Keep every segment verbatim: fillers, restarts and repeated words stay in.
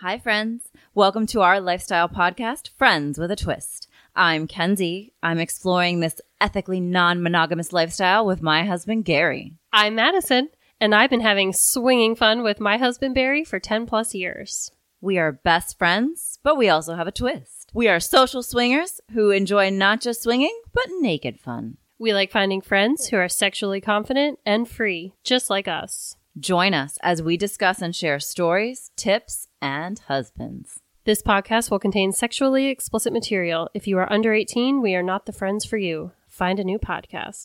Hi, friends. Welcome to our lifestyle podcast, Friends with a Twist. I'm Kenzie. I'm exploring this ethically non-monogamous lifestyle with my husband, Gary. I'm Madison, and I've been having swinging fun with my husband, Barry, for ten plus years. We are best friends, but we also have a twist. We are social swingers who enjoy not just swinging, but naked fun. We like finding friends who are sexually confident and free, just like us. Join us as we discuss and share stories, tips, and husbands. This podcast will contain sexually explicit material. If you are under eighteen, we are not the friends for you. Find a new podcast.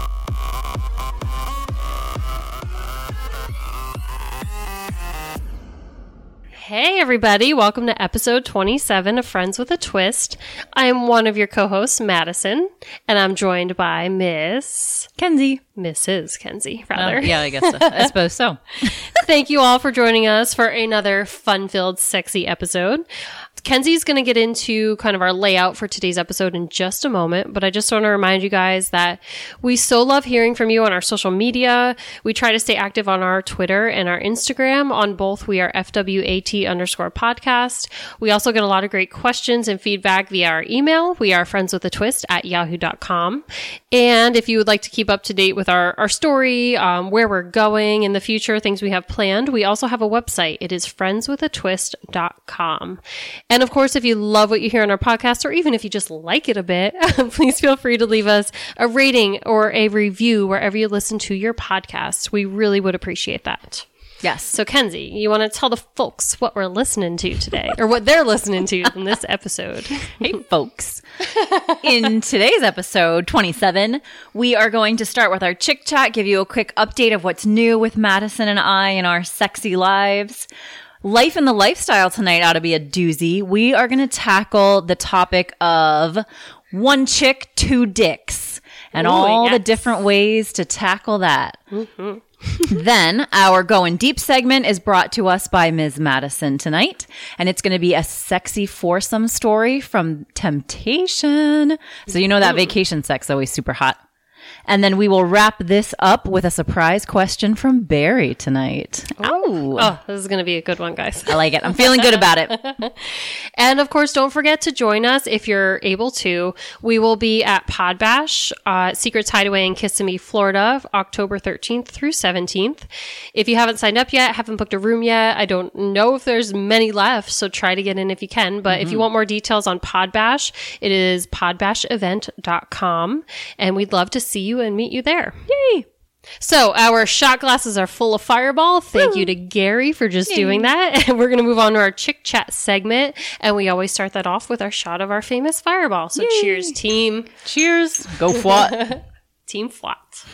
Hey everybody, welcome to episode twenty-seven of Friends with a Twist. I am one of your co-hosts, Madison, and I'm joined by Miss... Kenzie. Missus Kenzie, rather. Uh, yeah, I guess so. I suppose so. Thank you all for joining us for another fun-filled, sexy episode. Kenzie's going to get into kind of our layout for today's episode in just a moment, but I just want to remind you guys that we so love hearing from you on our social media. We try to stay active on our Twitter and our Instagram. On both, we are F W A T underscore podcast. We also get a lot of great questions and feedback via our email. We are friendswithatwist at yahoo dot com. And if you would like to keep up to date with our, our story, um, where we're going in the future, things we have planned, we also have a website. It is friends with a twist dot com. And of course, if you love what you hear on our podcast, or even if you just like it a bit, please feel free to leave us a rating or a review wherever you listen to your podcast. We really would appreciate that. Yes. So, Kenzie, you want to tell the folks what we're listening to today, or what they're listening to in this episode? Hey, folks. In today's episode, twenty-seven, we are going to start with our Chick Chat, give you a quick update of what's new with Madison and I in our sexy lives. Life in the lifestyle tonight ought to be a doozy. We are going to tackle the topic of one chick, two dicks, and Ooh, all yes. the different ways to tackle that. Mm-hmm. Then our Going Deep segment is brought to us by Miz Madison tonight, and it's going to be a sexy foursome story from Temptation. So you know that vacation sex is always super hot. And then we will wrap this up with a surprise question from Barry tonight. Oh, oh this is going to be a good one, guys. I like it. I'm feeling good about it. And of course, don't forget to join us if you're able to. We will be at Podbash, uh, Secrets Hideaway in Kissimmee, Florida, October thirteenth through seventeenth. If you haven't signed up yet, haven't booked a room yet, I don't know if there's many left, so try to get in if you can. But mm-hmm. if you want more details on Podbash, it is podbash event dot com, and we'd love to see you and meet you there. Yay! So our shot glasses are full of Fireball. Thank Woo. you to Gary for just Yay. doing that. And we're going to move on to our Chick Chat segment. And we always start that off with our shot of our famous Fireball. So Yay. cheers, team. Cheers. Go Fwat. Team Fwat.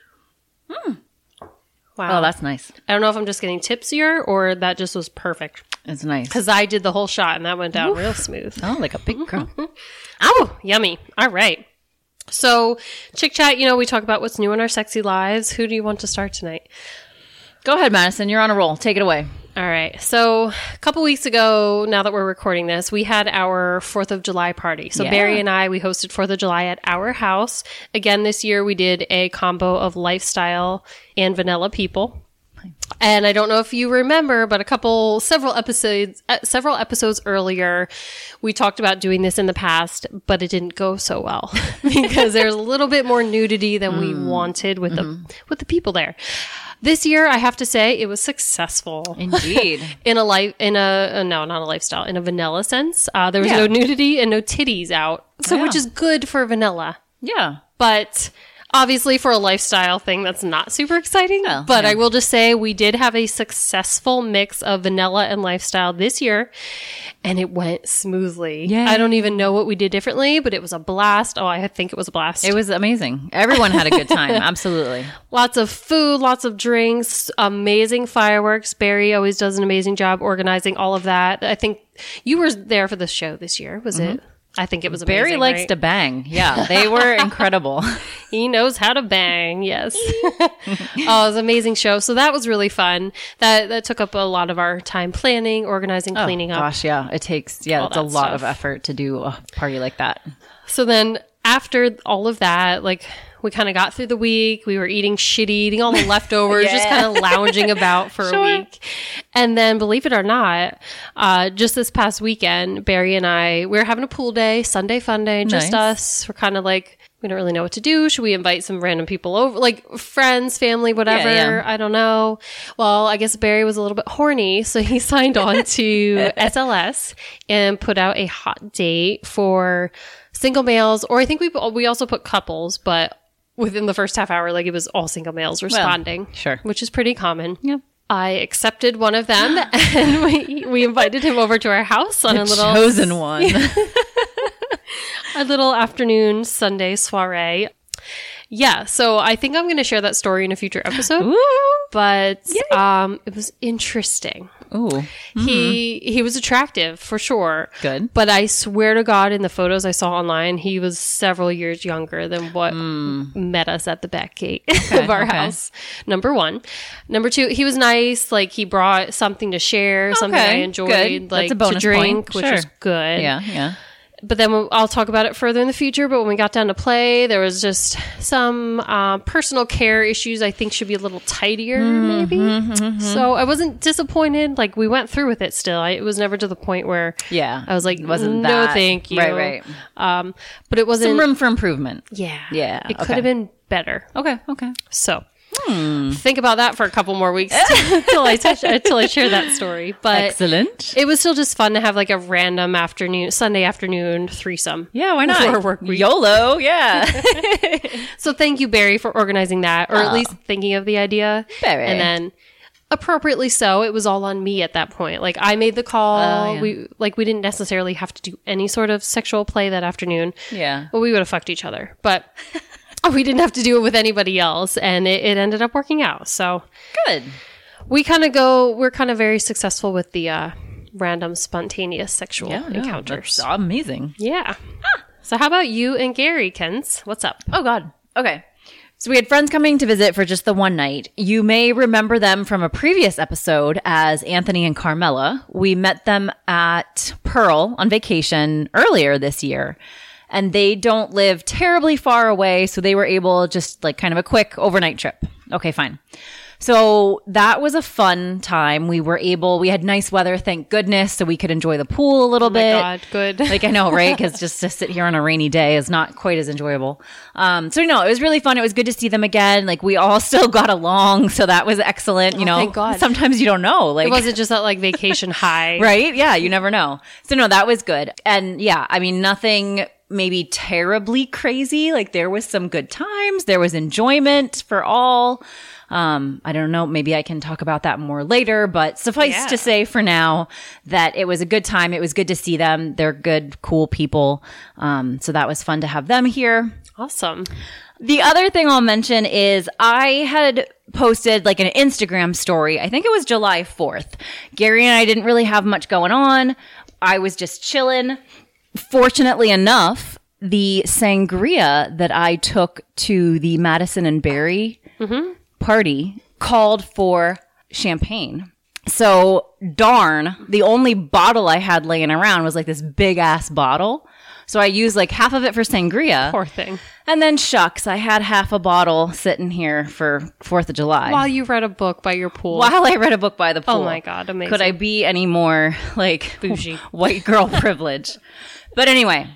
mm. Wow. Oh, that's nice. I don't know if I'm just getting tipsier or that just was perfect. It's nice. Because I did the whole shot and that went down Oof. real smooth. Oh, like a big girl. Oh, yummy. All right. So, Chick Chat, you know, we talk about what's new in our sexy lives. Who do you want to start tonight? Go ahead, Madison. You're on a roll. Take it away. All right. So, a couple weeks ago, now that we're recording this, we had our fourth of July party. So, yeah. Barry and I, we hosted fourth of July at our house. Again, this year, we did a combo of lifestyle and vanilla people. And I don't know if you remember, but a couple, several episodes, uh, several episodes earlier, we talked about doing this in the past, but it didn't go so well because there's a little bit more nudity than mm. we wanted with mm-hmm. the with the people there. This year, I have to say, it was successful. Indeed, in a life, in a uh, no, not a lifestyle, in a vanilla sense. Uh, there was yeah. no nudity and no titties out, so yeah. which is good for vanilla. Yeah, but. Obviously, for a lifestyle thing, that's not super exciting. Oh, but yeah. I will just say we did have a successful mix of vanilla and lifestyle this year, and it went smoothly. Yay. I don't even know what we did differently, but it was a blast. Oh, I think it was a blast. It was amazing. Everyone had a good time. Absolutely. Lots of food, lots of drinks, amazing fireworks. Barry always does an amazing job organizing all of that. I think you were there for the show this year, was mm-hmm. it? I think it was amazing. Barry likes right? to bang. Yeah, they were incredible. He knows how to bang. Yes. Oh, it was an amazing show. So that was really fun. That that took up a lot of our time planning, organizing, oh, cleaning up. Gosh, yeah. It takes, yeah, it's a lot stuff. of effort to do a party like that. So then after all of that, like we kind of got through the week. We were eating shitty, eating all the leftovers, Yeah. just kind of lounging about for Sure. a week. And then, believe it or not, uh, just this past weekend, Barry and I, we were having a pool day, Sunday fun day, just Nice. us. We're kind of like, we don't really know what to do. Should we invite some random people over, like friends, family, whatever? Yeah, yeah. I don't know. Well, I guess Barry was a little bit horny, so he signed on to S L S and put out a hot date for single males, or I think we we also put couples, but within the first half hour, like it was all single males responding, sure. which is pretty common. Yep. I accepted one of them, and we we invited him over to our house on The a little chosen one. a little afternoon Sunday soiree. Yeah, so I think I'm going to share that story in a future episode. Ooh. But um, it was interesting. Ooh. He he was attractive for sure. Good. But I swear to God, in the photos I saw online, he was several years younger than what met us at the back gate of our okay. house. Number one. Number two, he was nice. Like he brought something to share, something I Okay, enjoyed, good. That's like a bonus to drink, point. which Sure. was good. Yeah, yeah. But then we'll- I'll talk about it further in the future. But when we got down to play, there was just some uh, personal care issues I think should be a little tidier, maybe. So I wasn't disappointed. Like we went through with it still. I, it was never to the point where Yeah. I was like, It wasn't no, that. thank you. Right, right. Um, but it wasn't. Some room for improvement. yeah. Yeah, It could okay. have been better. Okay, okay. So think about that for a couple more weeks until I touch, until I share that story. But Excellent. it was still just fun to have like a random afternoon, Sunday afternoon threesome. Yeah, why Before not? work week. YOLO, yeah. So thank you, Barry, for organizing that, or at Oh. least thinking of the idea. Barry. And then appropriately so, it was all on me at that point. Like I made the call. Oh, yeah. We like we didn't necessarily have to do any sort of sexual play that afternoon. Yeah. Well, we would have fucked each other, but we didn't have to do it with anybody else, and it, it ended up working out. So Good. we kind of go. We're kind of very successful with the uh, random, spontaneous sexual Yeah, no, encounters. that's amazing. Yeah. So how about you and Gary, Kens? What's up? Oh, God. Okay. So we had friends coming to visit for just the one night. You may remember them from a previous episode as Anthony and Carmela. We met them at Pearl on vacation earlier this year. And they don't live terribly far away, so they were able just like kind of a quick overnight trip. Okay, fine. So that was a fun time. We were able, we had nice weather, thank goodness, so we could enjoy the pool a little Oh my bit. God, good. Like I know, right? Because just to sit here on a rainy day is not quite as enjoyable. Um, so no, it was really fun. It was good to see them again. Like we all still got along, so that was excellent. You Oh, know, thank God. sometimes you don't know. Like It wasn't just that like vacation high. right? Yeah, you never know. So no, that was good. And yeah, I mean, nothing maybe terribly crazy. Like there was some good times. There was enjoyment for all. Um, I don't know. Maybe I can talk about that more later, but suffice Yeah. to say for now that it was a good time. It was good to see them. They're good, cool people. Um, so that was fun to have them here. Awesome. The other thing I'll mention is I had posted like an Instagram story. I think it was July fourth. Gary and I didn't really have much going on. I was just chilling. Fortunately enough, the sangria that I took to the Madison and Barry party called for champagne. So darn, the only bottle I had laying around was like this big ass bottle. So I used like half of it for sangria. Poor thing. And then shucks, I had half a bottle sitting here for fourth of July. While you read a book by your pool. While I read a book by the pool. Oh my God, amazing. Could I be any more like Bougie. white girl privilege? But anyway,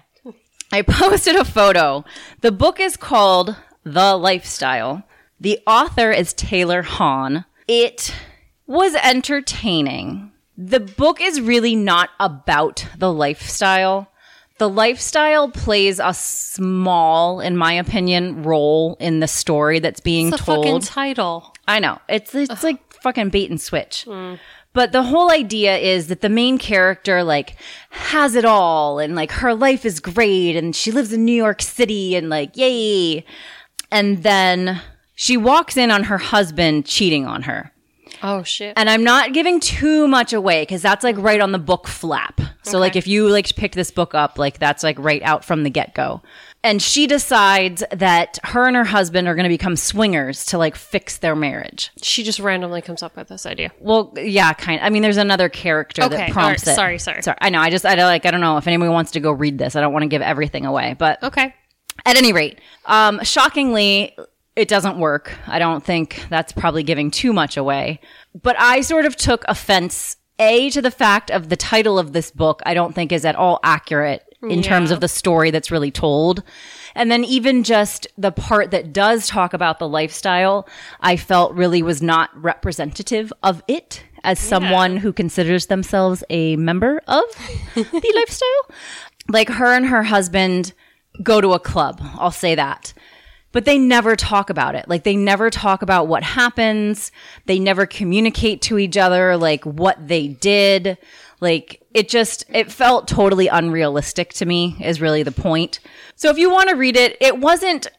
I posted a photo. The book is called The Lifestyle. The author is Taylor Hahn. It was entertaining. The book is really not about the lifestyle. The lifestyle plays a small, in my opinion, role in the story that's being It's the told. fucking title. I know. It's it's like fucking bait and switch. But the whole idea is that the main character like has it all and like her life is great and she lives in New York City and like yay. And then she walks in on her husband cheating on her. Oh shit. And I'm not giving too much away because that's like right on the book flap. So Okay. like if you like pick this book up, like that's like right out from the get-go. And she decides that her and her husband are going to become swingers to like fix their marriage. She just randomly comes up with this idea. Well, yeah, kind of. I mean, there's another character Okay, that prompts all right. it. Sorry, sorry. Sorry. I know. I just, I don't like, I don't know if anyone wants to go read this. I don't want to give everything away, but Okay. At any rate, um, shockingly, it doesn't work. I don't think that's probably giving too much away. But I sort of took offense, A, to the fact of the title of this book I don't think is at all accurate in Yeah. terms of the story that's really told. And then even just the part that does talk about the lifestyle, I felt really was not representative of it as someone who considers themselves a member of the lifestyle. Like her and her husband go to a club. I'll say that. But they never talk about it. Like they never talk about what happens. They never communicate to each other like what they did. Like it just, it felt totally unrealistic to me is really the point. So if you want to read it, it wasn't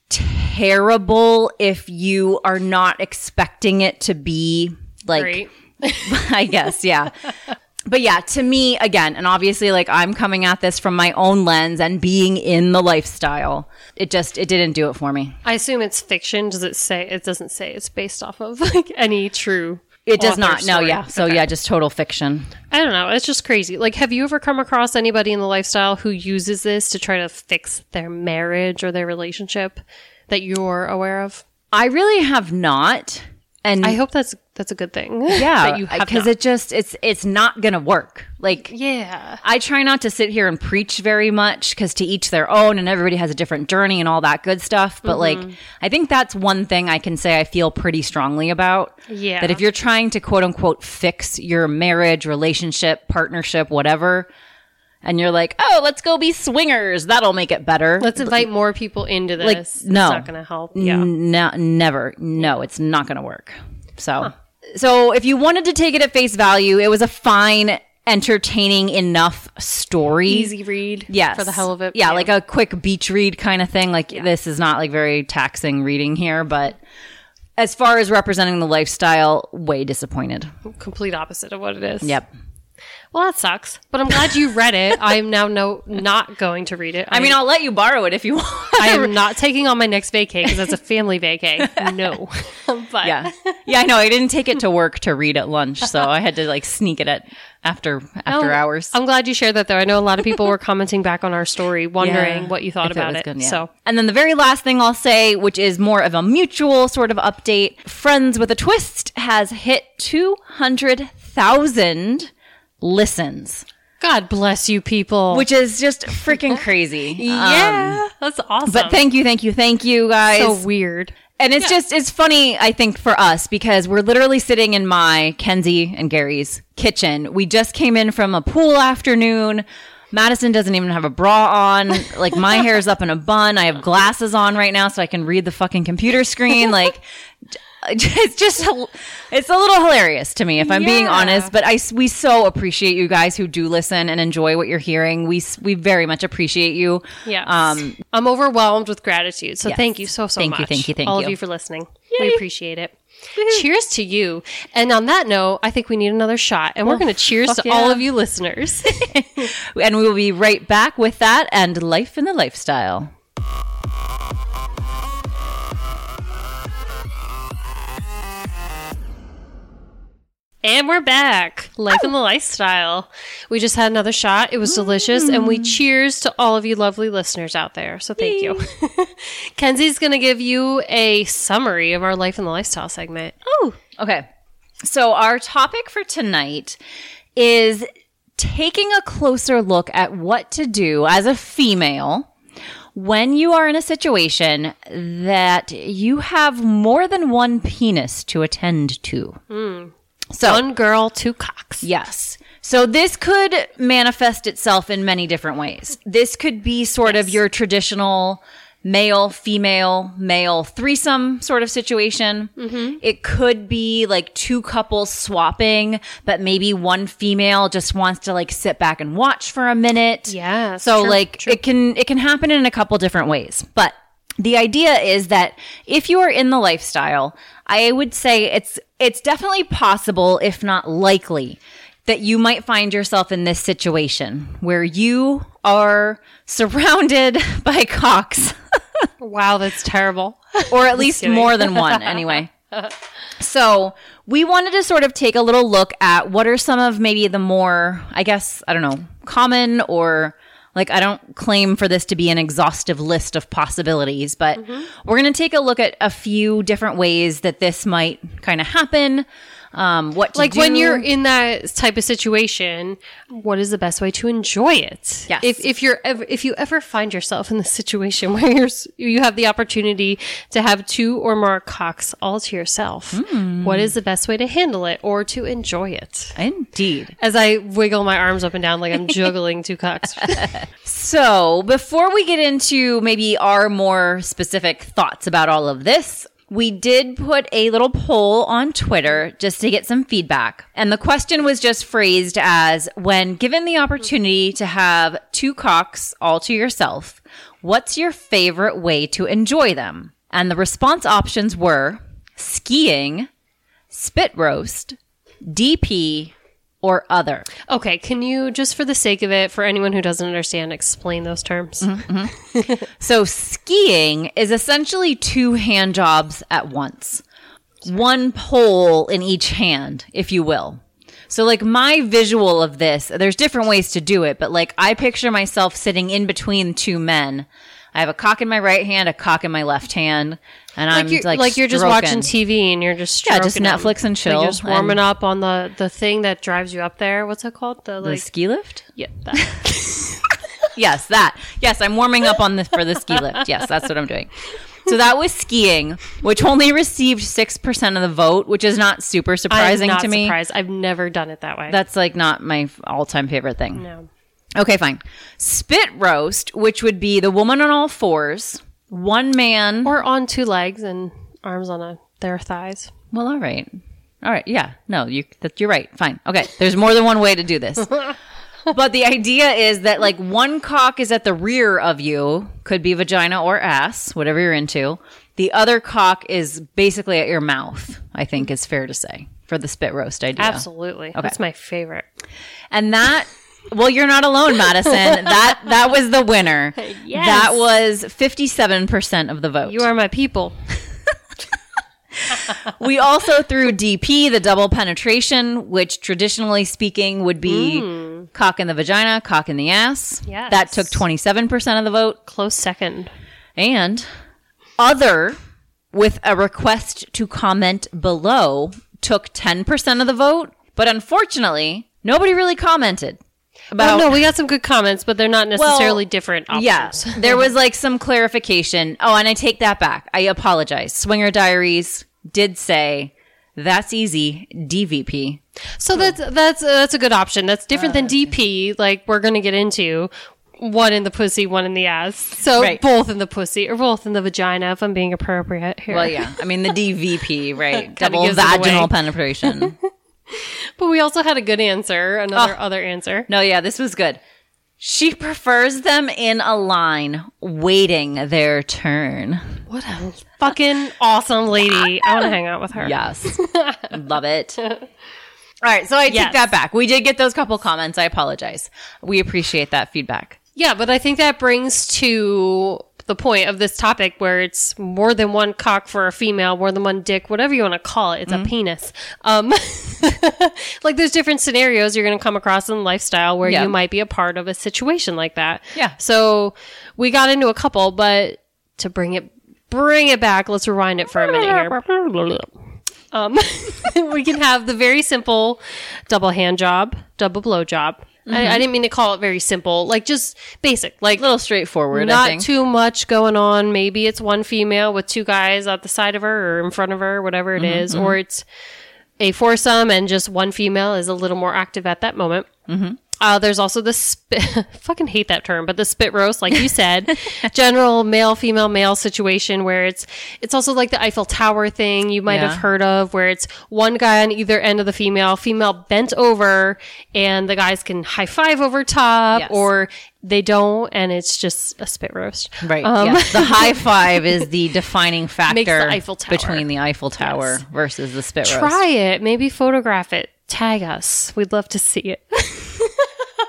terrible if you are not expecting it to be like, Great. I guess, yeah. But yeah, to me, again, and obviously like I'm coming at this from my own lens and being in the lifestyle, it just, it didn't do it for me. I assume it's fiction. Does it say, it doesn't say it's based off of like any true It does author not. No, story. yeah. So Okay. yeah, just total fiction. I don't know. It's just crazy. Like, have you ever come across anybody in the lifestyle who uses this to try to fix their marriage or their relationship that you're aware of? I really have not. And I hope that's that's a good thing. yeah, that you have because not. it just, it's, it's not going to work. Like, Yeah. I try not to sit here and preach very much because to each their own and everybody has a different journey and all that good stuff. But like, I think that's one thing I can say I feel pretty strongly about. Yeah. That if you're trying to quote unquote fix your marriage, relationship, partnership, whatever, and you're like, oh, let's go be swingers, that'll make it better. Let's invite more people into this. Like, It's no. not going to help. Yeah. N- No, never. No, it's not going to work. So, so if you wanted to take it at face value, it was a fine, entertaining enough story. Easy read. Yes. For the hell of it. Yeah, like a quick beach read kind of thing. Like this is not like very taxing reading here, but as far as representing the lifestyle, way disappointed. complete opposite of what it is. Yep. Well, that sucks. But I'm glad you read it. I'm now no not going to read it. I mean, I'll let you borrow it if you want. I am not taking on my next vacay because that's a family vacay. No. But Yeah. Yeah, I know. I didn't take it to work to read at lunch, so I had to like sneak it at after after Oh, hours. I'm glad you shared that though. I know a lot of people were commenting back on our story, wondering Yeah, what you thought if about was it. good, yeah. So and then the very last thing I'll say, which is more of a mutual sort of update, Friends with a Twist has hit two hundred thousand listens, God bless you people. which is just freaking crazy. yeah, Um, that's awesome. but thank you, thank you, thank you guys. so weird. And it's just, it's funny, I think, for us because we're literally sitting in my, Kenzie and Gary's kitchen. We just came in from a pool afternoon. Madison doesn't even have a bra on. Like, my hair's up in a bun. I have glasses on right now so I can read the fucking computer screen. Like, it's just, it's a little hilarious to me, if I'm being Yeah. honest. But I, we so appreciate you guys who do listen and enjoy what you're hearing. We, we very much appreciate you. Yeah. Um, I'm overwhelmed with gratitude. So Yes. thank you so, so Thank much. you, thank you, thank All you. of you for listening. We appreciate it. Cheers to you. And on that note, I think we need another shot. And we're going to cheers fuck to yeah. all of you listeners. And we will be right back with that and life in the lifestyle. And we're back. Life in the lifestyle. We just had another shot. It was delicious. And we cheers to all of you lovely listeners out there. So thank you. Kenzie's going to give you a summary of our life in the lifestyle segment. Oh, okay. So our topic for tonight is taking a closer look at what to do as a female when you are in a situation that you have more than one penis to attend to. So, One girl, two cocks. yes. So this could manifest itself in many different ways. This could be sort of your traditional male, female, male threesome sort of situation. Mm-hmm. It could be like two couples swapping, but maybe one female just wants to like sit back and watch for a minute. Yeah. So true, like true. it can it can happen in a couple different ways. But the idea is that if you are in the lifestyle, I would say it's it's definitely possible, if not likely, that you might find yourself in this situation where you are surrounded by cocks, Wow, that's terrible. or at least kidding. more than one anyway. So we wanted to sort of take a little look at what are some of maybe the more, I guess, I don't know, common or Like, I don't claim for this to be an exhaustive list of possibilities, but mm-hmm. we're going to take a look at a few different ways that this might kind of happen. Um, what to like do. When you're in that type of situation, what is the best way to enjoy it? Yes. If if you're ever, if you ever find yourself in the situation where you're you have the opportunity to have two or more cocks all to yourself, mm. what is the best way to handle it or to enjoy it? Indeed. As I wiggle my arms up and down like I'm juggling two cocks. So before we get into maybe our more specific thoughts about all of this, we did put a little poll on Twitter just to get some feedback. And the question was just phrased as, when given the opportunity to have two cocks all to yourself, what's your favorite way to enjoy them? And the response options were skiing, spit roast, D P, or other. Okay, can you, just for the sake of it, for anyone who doesn't understand, explain those terms? Mm-hmm. So skiing is essentially two hand jobs at once. One pole in each hand, if you will. So like my visual of this, there's different ways to do it, but like I picture myself sitting in between two men. I have a cock in my right hand, a cock in my left hand, and like I'm you're, like like you're just stroking. watching T V and you're just stroking yeah, just Netflix them. and chill. Like you're just warming and up on the the thing that drives you up there. What's it called? The the like ski lift. yeah. That. Yes, that. Yes, I'm warming up on this for the ski lift. Yes, that's what I'm doing. So that was skiing, which only received six percent of the vote, which is not super surprising I'm not to me. Surprised. I've never done it that way. That's like not my all-time favorite thing. No. Okay, fine. Spit roast, which would be the woman on all fours, one man. Or on two legs and arms on a, their thighs. Well, all right. All right. Yeah. No, you, that, you're right. Fine. Okay. There's more than one way to do this. But the idea is that like one cock is at the rear of you, could be vagina or ass, whatever you're into. The other cock is basically at your mouth, I think is fair to say, for the spit roast idea. Absolutely. Okay. That's my favorite. And that, well, you're not alone, Madison. that that was the winner. Yes. That was fifty-seven percent of the vote. You are my people. We also threw D P, the double penetration, which traditionally speaking would be mm. cock in the vagina, cock in the ass. Yes. That took twenty-seven percent of the vote. Close second. And other, with a request to comment below, took ten percent of the vote. But unfortunately, nobody really commented. About, oh, no, we got some good comments, but they're not necessarily well, different options. Yeah, there was like some clarification. Oh, and I take that back. I apologize. Swinger Diaries did say that's easy, D V P. So that's that's uh, that's a good option. That's different uh, than D P. Like we're going to get into one in the pussy, one in the ass. So right. both in the pussy or both in the vagina, if I'm being appropriate here. Well, yeah. I mean the D V P, right? Double vaginal penetration. But we also had a good answer, another oh. other answer. No, yeah, this was good. She prefers them in a line, waiting their turn. What a fucking awesome lady. I want to hang out with her. Yes. Love it. All right, so I yes. take that back. We did get those couple comments. I apologize. We appreciate that feedback. Yeah, but I think that brings to the point of this topic where it's more than one cock for a female, more than one dick, whatever you want to call it. It's mm-hmm. a penis. Um, like there's different scenarios you're going to come across in lifestyle where yeah. you might be a part of a situation like that. Yeah. So we got into a couple, but to bring it, bring it back, let's rewind it for a minute here. Um, we can have the very simple double hand job, double blow job. Mm-hmm. I, I didn't mean to call it very simple, like just basic, like a little straightforward. Not I think. Too much going on. Maybe it's one female with two guys at the side of her or in front of her, whatever it mm-hmm, is, mm-hmm. or it's a foursome and just one female is a little more active at that moment. Mm-hmm. Uh, there's also the spit, fucking hate that term, but the spit roast, like you said, general male, female, male situation where it's, it's also like the Eiffel Tower thing you might yeah. have heard of where it's one guy on either end of the female, female bent over and the guys can high five over top yes. or they don't and it's just a spit roast. Right. Um, yes. The high five is the defining factor the Eiffel Tower. Between the Eiffel Tower yes. versus the spit roast. Try it. Maybe photograph it. Tag us. We'd love to see it.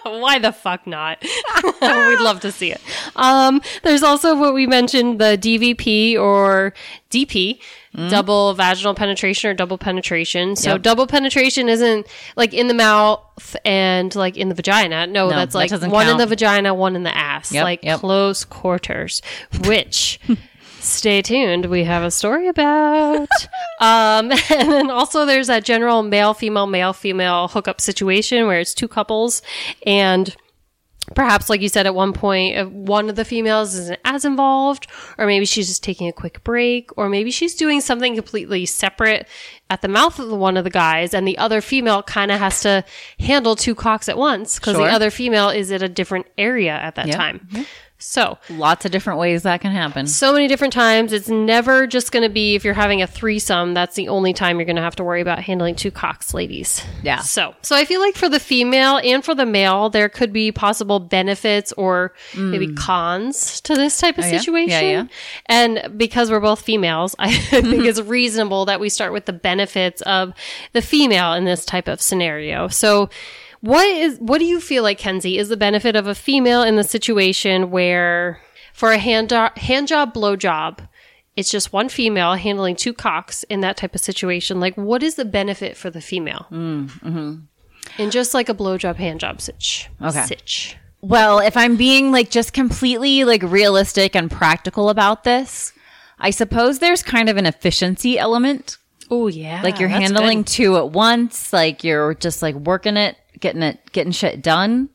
Why the fuck not? We'd love to see it. Um, there's also what we mentioned, the D V P or D P, mm. double vaginal penetration or double penetration. So yep. double penetration isn't like in the mouth and like in the vagina. No, no that's like that one count. in the vagina, one in the ass, yep, like yep. close quarters, which... Stay tuned. We have a story about. um, and then also there's that general male, female, male, female hookup situation where it's two couples and perhaps, like you said, at one point, one of the females isn't as involved, or maybe she's just taking a quick break, or maybe she's doing something completely separate at the mouth of the, one of the guys, and the other female kind of has to handle two cocks at once because sure. the other female is at a different area at that yep. time. Mm-hmm. So lots of different ways that can happen. So many different times. It's never just going to be if you're having a threesome, that's the only time you're going to have to worry about handling two cocks, ladies. Yeah. So, so I feel like for the female and for the male, there could be possible benefits or mm. maybe cons to this type of oh, situation. Yeah? Yeah, yeah. And because we're both females, I think it's reasonable that we start with the benefits of the female in this type of scenario. So, What is, what do you feel like, Kenzie, is the benefit of a female in the situation where for a hand, do- hand job, blow job, it's just one female handling two cocks in that type of situation? Like, what is the benefit for the female? Mm, mm-hmm. In just like a blow job, hand job sitch. Okay. Sitch. Well, if I'm being like just completely like realistic and practical about this, I suppose there's kind of an efficiency element. Oh, yeah. Like you're handling good. two at once. Like you're just like working it. Getting it, getting shit done.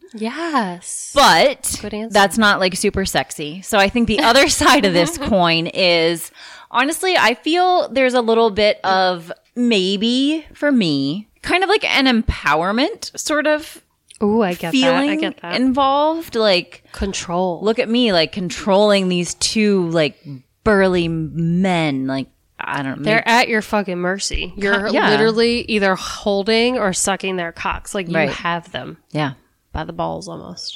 Yes. But that's not like super sexy. So I think the other side of this coin is, honestly, I feel there's a little bit of maybe for me, kind of like an empowerment sort of Ooh, I get feeling that. I get that. involved. Like control. Look at me, like controlling these two like burly men, like. I don't know. They're at your fucking mercy. You're yeah. literally either holding or sucking their cocks. Like you right. have them. Yeah. By the balls almost.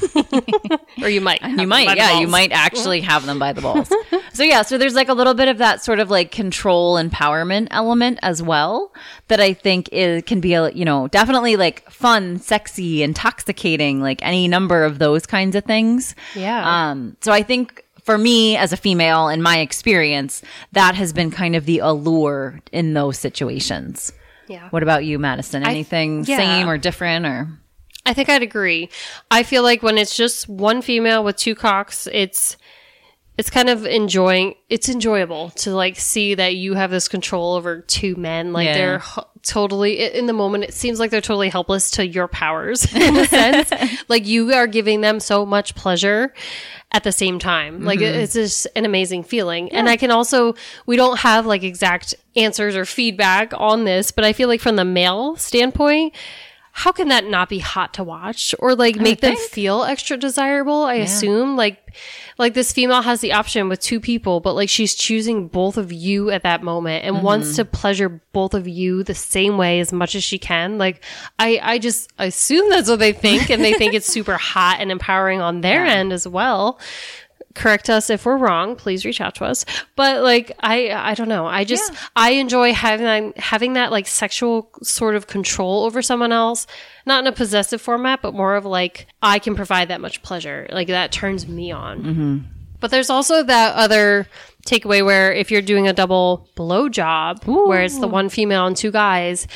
Or you might. You might. Yeah. You might actually have them by the balls. So yeah. So there's like a little bit of that sort of like control empowerment element as well that I think is, can be, a, you know, definitely like fun, sexy, intoxicating, like any number of those kinds of things. Yeah. Um. So I think, for me, as a female, in my experience, that has been kind of the allure in those situations. Yeah. What about you, Madison? Anything I, yeah. same or different? Or I think I'd agree. I feel like when it's just one female with two cocks, it's it's kind of enjoying. It's enjoyable to like see that you have this control over two men. Like yeah. they're h- totally in the moment. It seems like they're totally helpless to your powers in a sense. Like you are giving them so much pleasure at the same time. Like mm-hmm. it's just an amazing feeling. Yeah. And I can also, we don't have like exact answers or feedback on this, but I feel like from the male standpoint, how can that not be hot to watch or like make them feel extra desirable? I yeah. assume like, like this female has the option with two people, but like she's choosing both of you at that moment and mm-hmm. wants to pleasure both of you the same way as much as she can. Like I, I just assume that's what they think and they think it's super hot and empowering on their yeah. end as well. Correct us if we're wrong. Please reach out to us. But like, I, I don't know. I just, yeah. I enjoy having, having that like sexual sort of control over someone else, not in a possessive format, but more of like, I can provide that much pleasure. Like that turns me on. Mm-hmm. But there's also that other takeaway where if you're doing a double blow job, Ooh. where it's the one female and two guys,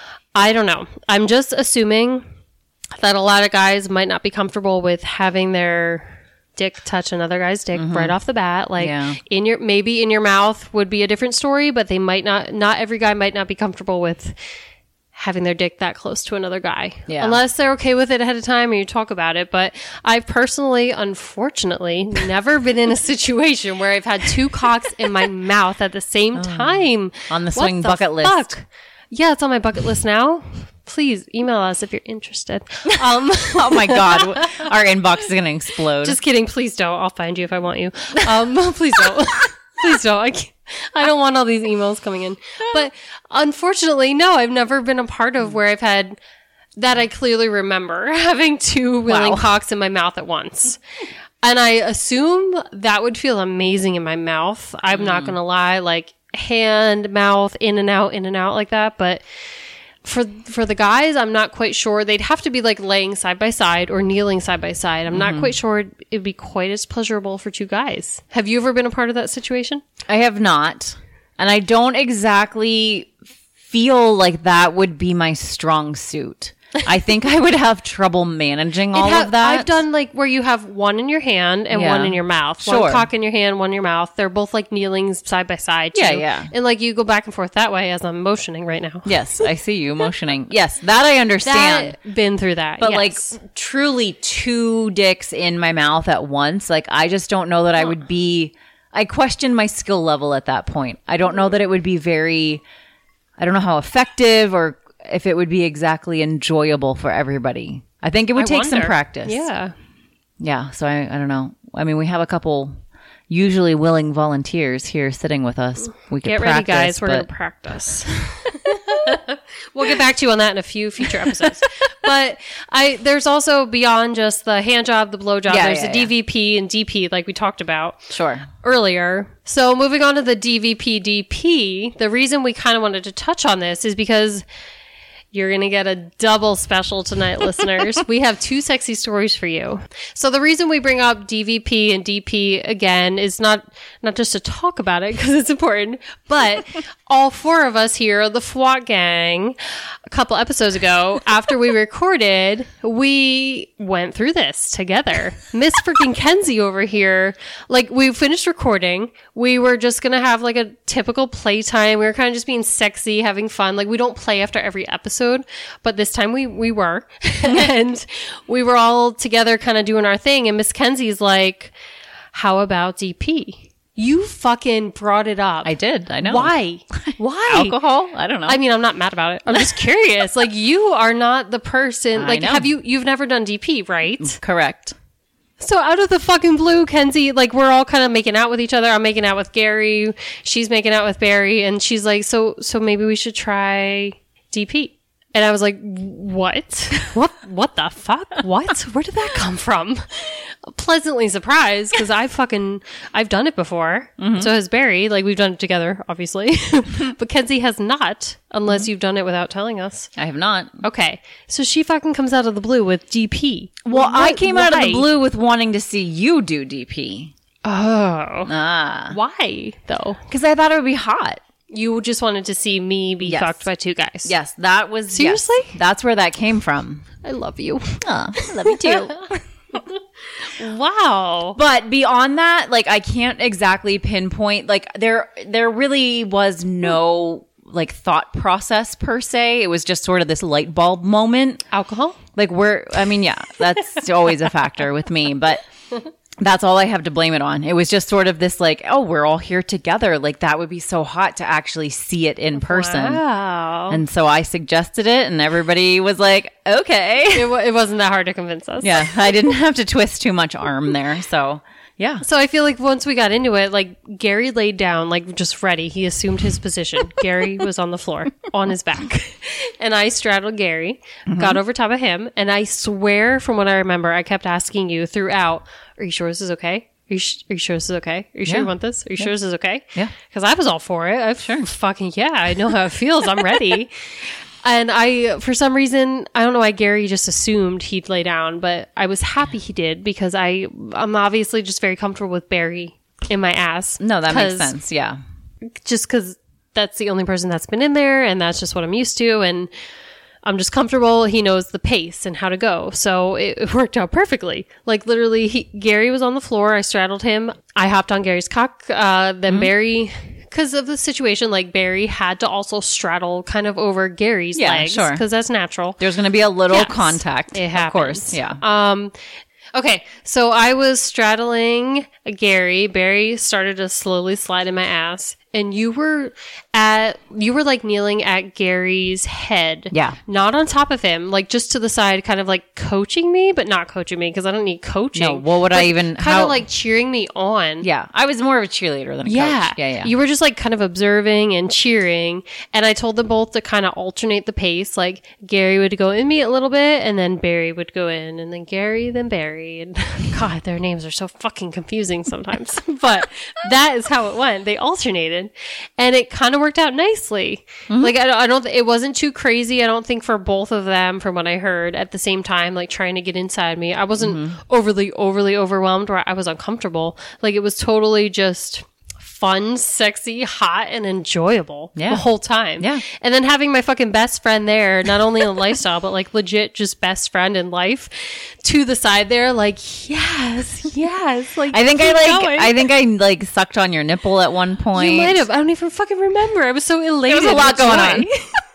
I don't know. I'm just assuming that a lot of guys might not be comfortable with having their dick touch another guy's dick mm-hmm. right off the bat. Like yeah. in your, maybe in your mouth would be a different story, but they might not, not every guy might not be comfortable with having their dick that close to another guy. Yeah. Unless they're okay with it ahead of time and you talk about it. But I've personally, unfortunately, never been in a situation where I've had two cocks in my mouth at the same oh. time. On the swing what bucket the list. Fuck? Yeah, it's on my bucket list now. Please email us if you're interested. Um, oh my God. Our inbox is going to explode. Just kidding. Please don't. I'll find you if I want you. Um, please don't. Please don't. I can't. I don't want all these emails coming in. But unfortunately, no, I've never been a part of where I've had that I clearly remember having two willing wow. cocks in my mouth at once. And I assume that would feel amazing in my mouth. I'm mm. not going to lie, like hand, mouth, in and out, in and out like that. But For for the guys, I'm not quite sure. They'd have to be like laying side by side or kneeling side by side. I'm mm-hmm. not quite sure it'd be quite as pleasurable for two guys. Have you ever been a part of that situation? I have not. And I don't exactly feel like that would be my strong suit. I think I would have trouble managing all ha- of that. I've done like where you have one in your hand and yeah. one in your mouth. Sure. One cock in your hand, one in your mouth. They're both like kneeling side by side. Too. Yeah, yeah. And like you go back and forth that way as I'm motioning right now. Yes, I see you motioning. Yes, that I understand. That, been through that. But yes. like truly two dicks in my mouth at once, like I just don't know that I would be, I question my skill level at that point. I don't know that it would be very, I don't know how effective or if it would be exactly enjoyable for everybody. I think it would I take wonder. some practice. Yeah. Yeah. So I, I don't know. I mean, we have a couple usually willing volunteers here sitting with us. We could get practice, ready, guys. We're but... going to practice. We'll get back to you on that in a few future episodes. But I there's also beyond just the hand job, the blow job. Yeah, there's yeah, the yeah. D V P and D P like we talked about sure earlier. So moving on to the D V P D P, the reason we kind of wanted to touch on this is because you're going to get a double special tonight, listeners. We have two sexy stories for you. So the reason we bring up D V P and D P again is not not just to talk about it because it's important, but all four of us here, the F W A T gang, a couple episodes ago, after we recorded, we went through this together. Miss freaking Kenzie over here, like we finished recording. We were just going to have like a typical playtime. We were kind of just being sexy, having fun. Like we don't play after every episode. But this time we, we were, and we were all together kind of doing our thing. And Miss Kenzie's like, how about D P? You fucking brought it up. I did. I know. Why? Why? Alcohol? I don't know. I mean, I'm not mad about it. I'm just curious. Like you are not the person, like have you, you've never done D P, right? Correct. So out of the fucking blue, Kenzie, like we're all kind of making out with each other. I'm making out with Gary. She's making out with Barry. And she's like, so, so maybe we should try D P. And I was like, what? What What the fuck? What? Where did that come from? Pleasantly surprised because I fucking, I've done it before. Mm-hmm. So has Barry. Like, we've done it together, obviously. But Kenzie has not, unless mm-hmm. you've done it without telling us. I have not. Okay. So she fucking comes out of the blue with D P. Well, what? I came Why? out of the blue with wanting to see you do D P. Oh. Ah. Why, though? Because I thought it would be hot. You just wanted to see me be yes. fucked by two guys. Yes, that was... Seriously? Yes, that's where that came from. I love you. Oh, I love you too. Wow. But beyond that, like, I can't exactly pinpoint... Like, there, there really was no, like, thought process per se. It was just sort of this light bulb moment. Alcohol? Like, we're... I mean, yeah, that's always a factor with me, but... That's all I have to blame it on. It was just sort of this like, oh, we're all here together. Like that would be so hot to actually see it in person. Wow. And so I suggested it and everybody was like, okay. It, w- it wasn't that hard to convince us. Yeah. I didn't have to twist too much arm there. So yeah. So I feel like once we got into it, like Gary laid down, like just ready. He assumed his position. Gary was on the floor on his back. And I straddled Gary, mm-hmm. got over top of him. And I swear from what I remember, I kept asking you throughout, are you sure this is okay? Are you, sh- are you sure this is okay? Are you sure yeah. you want this? Are you yeah. sure this is okay? Yeah. Because I was all for it. I sure. fucking, yeah, I know how it feels. I'm ready. And I, for some reason, I don't know why Gary just assumed he'd lay down, but I was happy he did because I, I'm obviously just very comfortable with Barry in my ass. No, that makes sense. Yeah. Just because that's the only person that's been in there and that's just what I'm used to. And I'm just comfortable. He knows the pace and how to go. So it, it worked out perfectly. Like literally, he, Gary was on the floor. I straddled him. I hopped on Gary's cock. Uh, then mm-hmm. Barry, because of the situation, like Barry had to also straddle kind of over Gary's yeah, legs. Sure. Because that's natural. There's going to be a little yes, contact. It happens. Of course. Yeah. Um, okay. So I was straddling Gary. Barry started to slowly slide in my ass. And you were at, you were like kneeling at Gary's head. Yeah. Not on top of him, like just to the side, kind of like coaching me, but not coaching me because I don't need coaching. No, what would I even, kind of like cheering me on. Yeah. I was more of a cheerleader than a yeah. coach. Yeah. Yeah. You were just like kind of observing and cheering. And I told them both to kind of alternate the pace. Like Gary would go in me a little bit and then Barry would go in and then Gary, then Barry. And God, their names are so fucking confusing sometimes. But that is how it went. They alternated. wanted. And it kind of worked out nicely. Mm-hmm. Like, I, I don't, it wasn't too crazy. I don't think for both of them, from what I heard at the same time, like trying to get inside me. I wasn't mm-hmm. overly, overly overwhelmed where I was uncomfortable. Like, it was totally just fun, sexy, hot, and enjoyable yeah. the whole time. Yeah. And then having my fucking best friend there, not only in lifestyle, but like legit just best friend in life to the side there, like, yes, yes. Like, I think I like, going. I think I like sucked on your nipple at one point. You might have. I don't even fucking remember. I was so elated. There was a lot going on.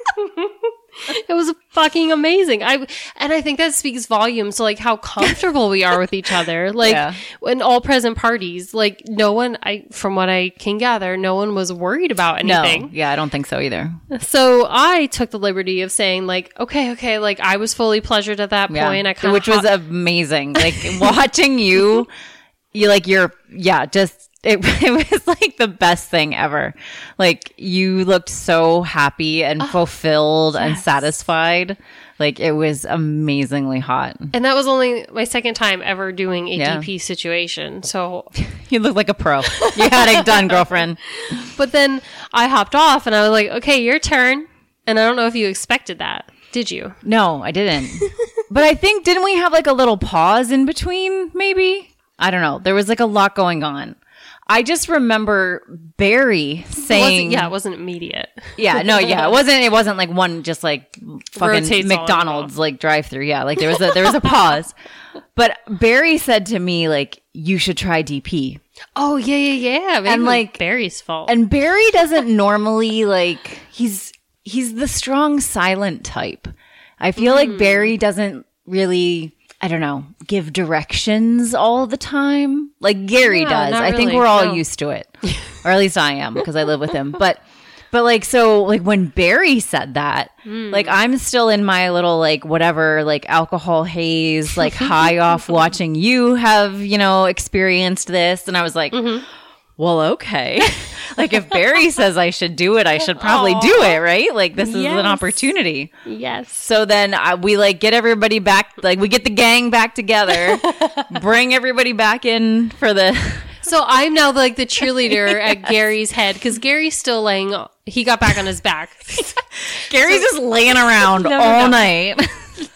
It was fucking amazing. I and I think that speaks volumes to like how comfortable we are with each other. Like yeah. in all present parties, like no one, I from what I can gather, no one was worried about anything. No, yeah, I don't think so either. So I took the liberty of saying like, okay, okay, like I was fully pleasured at that yeah. point. I kind which of was hot- amazing. Like watching you, you like you're yeah, just. It, it was like the best thing ever. Like you looked so happy and oh, fulfilled yes. and satisfied. Like it was amazingly hot. And that was only my second time ever doing a yeah. D P situation. So you look like a pro. You had it done, girlfriend. But then I hopped off and I was like, okay, your turn. And I don't know if you expected that. Did you? No, I didn't. But I think, didn't we have like a little pause in between maybe? I don't know. There was like a lot going on. I just remember Barry saying, it yeah, it wasn't immediate. yeah, no, yeah, it wasn't, it wasn't like one just like fucking Rotates McDonald's like drive through. Yeah. Like there was a, there was a pause, but Barry said to me, like, you should try D P. Oh yeah, yeah, yeah. Maybe and like Barry's fault. And Barry doesn't normally like, he's, he's the strong silent type. I feel mm. like Barry doesn't really, I don't know, give directions all the time. Like Gary yeah, does. I really. think we're all no. used to it. Or at least I am because I live with him. But but like so like when Barry said that, mm. like I'm still in my little like whatever like alcohol haze, like high off watching you have, you know, experienced this. And I was like, mm-hmm. well, okay. Like if Barry says I should do it, I should probably Aww. do it, right? Like this is yes. an opportunity. Yes. So then uh, we like get everybody back, like we get the gang back together, bring everybody back in for the... So I'm now like the cheerleader yes. at Gary's head because Gary's still laying, he got back on his back. Gary's so, just laying around no, all no, no. night.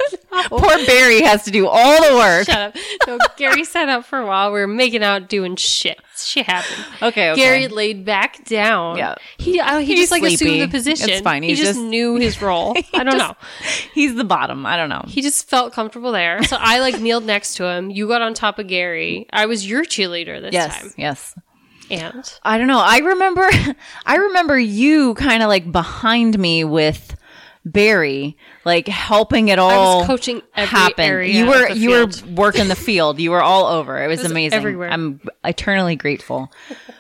Poor Barry has to do all the work. Shut up. So Gary sat up for a while. We were making out doing shit. Shit happened. Okay, okay. Gary laid back down. Yeah. He uh, he he's just like sleepy. assumed the position. It's fine. He's he just, just knew his role. I don't just, know. He's the bottom. I don't know. He just felt comfortable there. So I like kneeled next to him. You got on top of Gary. I was your cheerleader this yes, time. Yes. And I don't know. I remember I remember you kind of like behind me with Barry, like helping it all I was coaching every happen. area You were of the you field. were working the field. You were all over. It was, it was amazing. Everywhere. I'm eternally grateful.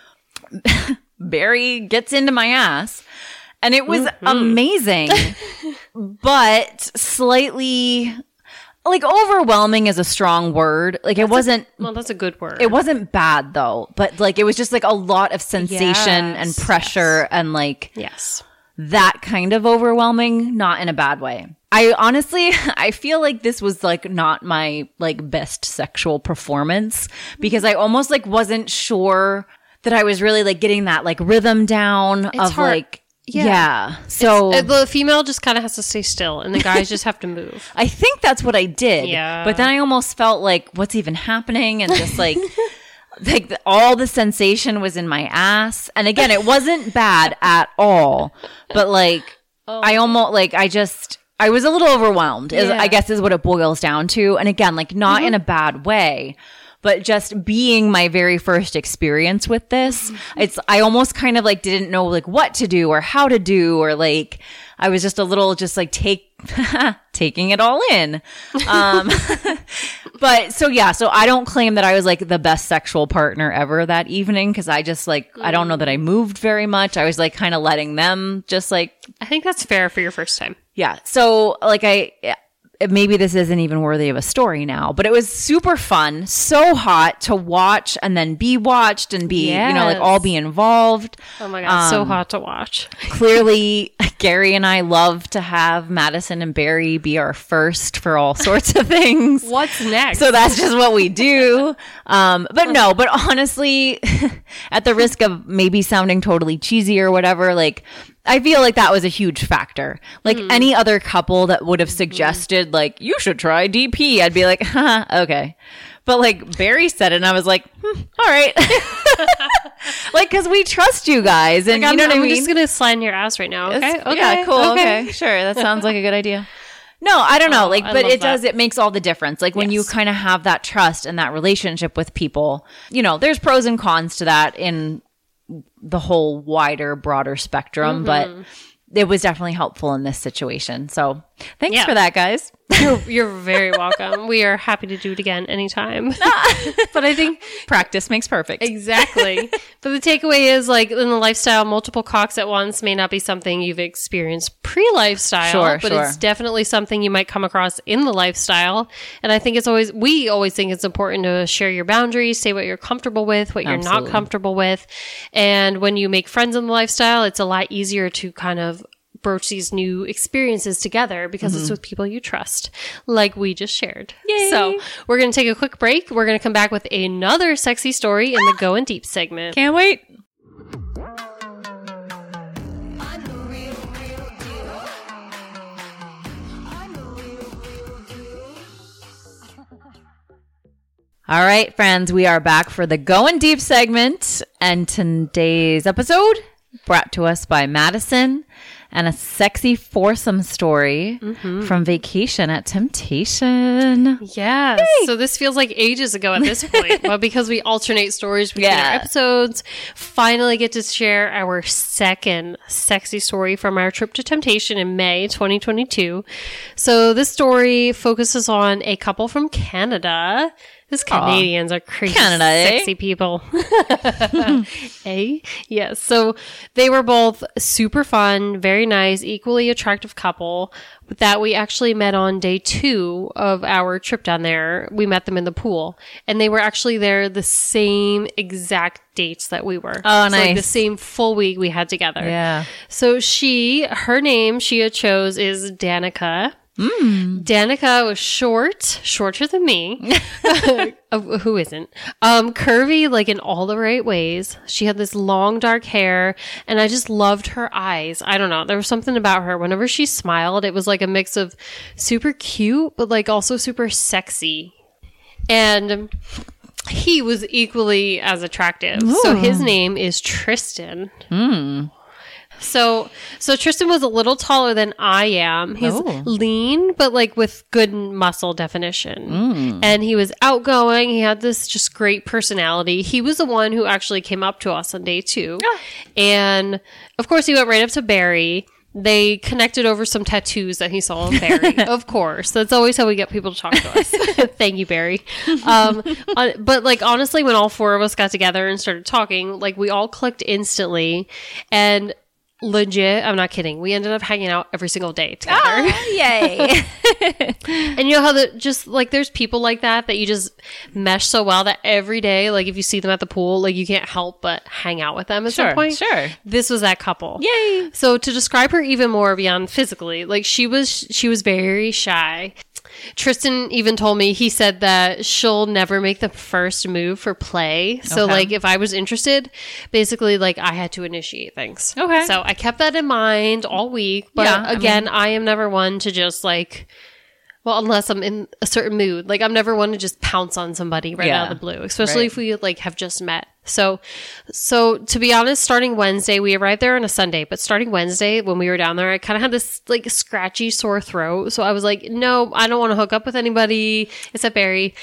Barry gets into my ass and it was mm-hmm. amazing. But slightly like overwhelming is a strong word. Like that's it wasn't a, well, that's a good word. It wasn't bad though, but like it was just like a lot of sensation yes. and pressure yes. and like yes. that kind of overwhelming, not in a bad way. I honestly, I feel like this was like not my like best sexual performance because I almost like wasn't sure that I was really like getting that like rhythm down it's of hard. like, yeah. yeah. So uh, the female just kind of has to stay still and the guys just have to move. I think that's what I did. Yeah. But then I almost felt like what's even happening and just like, like the, all the sensation was in my ass. And again, it wasn't bad at all, but like oh. I almost like, I just, I was a little overwhelmed is, yeah. I guess is what it boils down to. And again, like not mm-hmm. in a bad way, but just being my very first experience with this, mm-hmm. it's, I almost kind of like didn't know like what to do or how to do, or like, I was just a little just like take, taking it all in. Um, but so yeah, so I don't claim that I was like the best sexual partner ever that evening. Cause I just like, mm. I don't know that I moved very much. I was like kind of letting them just like, I think that's fair for your first time. Yeah. So like I, maybe this isn't even worthy of a story now, but it was super fun, so hot to watch and then be watched and be, yes. you know, like all be involved. Oh my God. Um, so hot to watch. Clearly Gary and I love to have Madison and Barry be our first for all sorts of things. What's next? So that's just what we do. Um, but no, but honestly, at the risk of maybe sounding totally cheesy or whatever, like, I feel like that was a huge factor. Like mm. any other couple that would have suggested, mm. like, you should try D P, I'd be like, huh, okay. But like Barry said it, and I was like, hmm, all right. Like, because we trust you guys. And like, you know I'm, what I I'm mean? just going to slide in your ass right now. Okay. It's, okay. Yeah, cool. Okay. okay. Sure. That sounds like a good idea. No, I don't know. Oh, like, I but love it that. does, it makes all the difference. Like when Yes. you kind of have that trust and that relationship with people, you know, there's pros and cons to that in the whole wider, broader spectrum, mm-hmm. but it was definitely helpful in this situation. So thanks Yeah. for that, guys. You're, you're very welcome. We are happy to do it again anytime. But I think practice makes perfect. Exactly. But the takeaway is, like, in the lifestyle, multiple cocks at once may not be something you've experienced pre-lifestyle, Sure, but sure. it's definitely something you might come across in the lifestyle. And I think it's always, we always think it's important to share your boundaries, say what you're comfortable with, what you're Absolutely. not comfortable with. And when you make friends in the lifestyle, it's a lot easier to kind of broach these new experiences together because mm-hmm. it's with people you trust, like we just shared. Yay. So we're going to take a quick break. We're going to come back with another sexy story in the Going Deep segment. Can't wait. All right, friends, we are back for the Going Deep segment, and today's episode brought to us by Madison and a sexy foursome story mm-hmm. from Vacation at Temptation. Yeah. Yay. So this feels like ages ago at this point, but because we alternate stories between Yeah. our episodes, finally get to share our second sexy story from our trip to Temptation in May twenty twenty-two. So this story focuses on a couple from Canada. These Canadians Aww. Are crazy, Canada, eh? sexy people. Eh? Yes. So they were both super fun, very nice, equally attractive couple that we actually met on day two of our trip down there. We met them in the pool, and they were actually there the same exact dates that we were. Oh, so nice. Like the same full week we had together. Yeah. So she, her name she had chose is Danica. Mm. Danica was short, shorter than me. Who isn't? Um, curvy, like in all the right ways. She had this long dark hair, and I just loved her eyes. I don't know. There was something about her. Whenever she smiled, it was like a mix of super cute, but like also super sexy. And he was equally as attractive. Ooh. So his name is Tristan. Mm. So, so Tristan was a little taller than I am. He's oh. lean, but like with good muscle definition. Mm. And he was outgoing. He had this just great personality. He was the one who actually came up to us on day two. Oh. And of course, he went right up to Barry. They connected over some tattoos that he saw on Barry. Of course. That's always how we get people to talk to us. Thank you, Barry. Um, uh, but like, honestly, when all four of us got together and started talking, like we all clicked instantly. And legit, I'm not kidding. We ended up hanging out every single day together. Ah, yay. And you know how the just like there's people like that that you just mesh so well that every day, like if you see them at the pool, like you can't help but hang out with them at sure, some point. Sure. This was that couple. Yay. So to describe her even more beyond physically, like she was she was very shy. Tristan even told me, he said that she'll never make the first move for play. So okay. like if I was interested, basically like I had to initiate things. Okay. So I kept that in mind all week. But yeah, again, I, mean, I am never one to just like, well, unless I'm in a certain mood. Like I'm never one to just pounce on somebody right yeah, out of the blue, especially right. if we like have just met. So, so to be honest, starting Wednesday, we arrived there on a Sunday, but starting Wednesday when we were down there, I kind of had this like scratchy sore throat. So I was like, no, I don't want to hook up with anybody except Barry.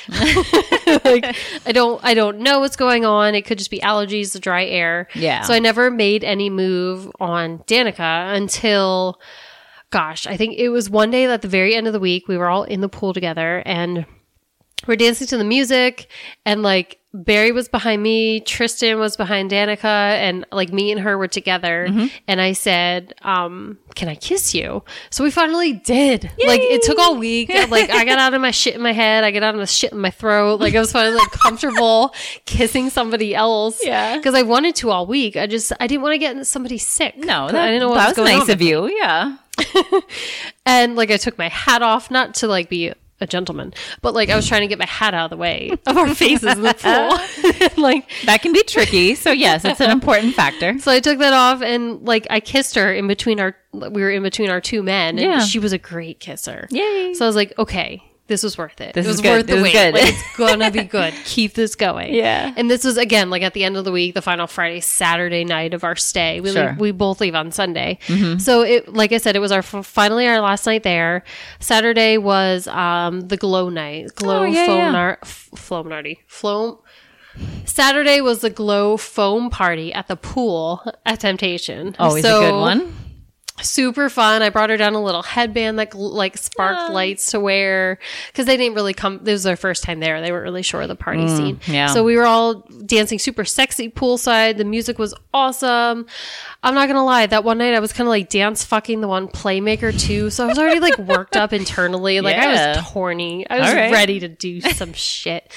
Like I don't, I don't know what's going on. It could just be allergies, the dry air. Yeah. So I never made any move on Danica until, gosh, I think it was one day at the very end of the week, we were all in the pool together, and we're dancing to the music, and like Barry was behind me, Tristan was behind Danica, and like me and her were together. Mm-hmm. And I said, um, can I kiss you? So we finally did. Yay! Like it took all week. Like I got out of my shit in my head. I got out of my shit in my throat. Like I was finally like comfortable kissing somebody else. Yeah. Because I wanted to all week. I just, I didn't want to get somebody sick. No, that, I didn't know what that was, was going nice on of you. Yeah. And like I took my hat off, not to like be a gentleman, but like I was trying to get my hat out of the way of our faces in the pool. Like that can be tricky. So yes, it's an important factor. So I took that off, and like I kissed her in between our, we were in between our two men, and yeah. she was a great kisser. Yay. So I was like, okay, this was worth it. This it was is good. worth this the wait. Good. Like, it's gonna be good. Keep this going. Yeah. And this was again like at the end of the week, the final Friday, Saturday night of our stay. We sure. leave, we both leave on Sunday. Mm-hmm. So it, like I said, it was our finally our last night there. Saturday was um the glow night, glow oh, yeah, foam yeah. nar- f- flominardi, floam. Saturday was the glow foam party at the pool at Temptation. Always so, a good one. Super fun. I brought her down a little headband that gl- like sparked oh. lights to wear, because they didn't really come. This was their first time there. They weren't really sure of the party mm, scene. Yeah. So we were all dancing super sexy poolside. The music was awesome. I'm not gonna lie. That one night I was kind of like dance fucking the one playmaker too. So I was already like worked up internally. Like yeah. I was horny. I was right. ready to do some shit.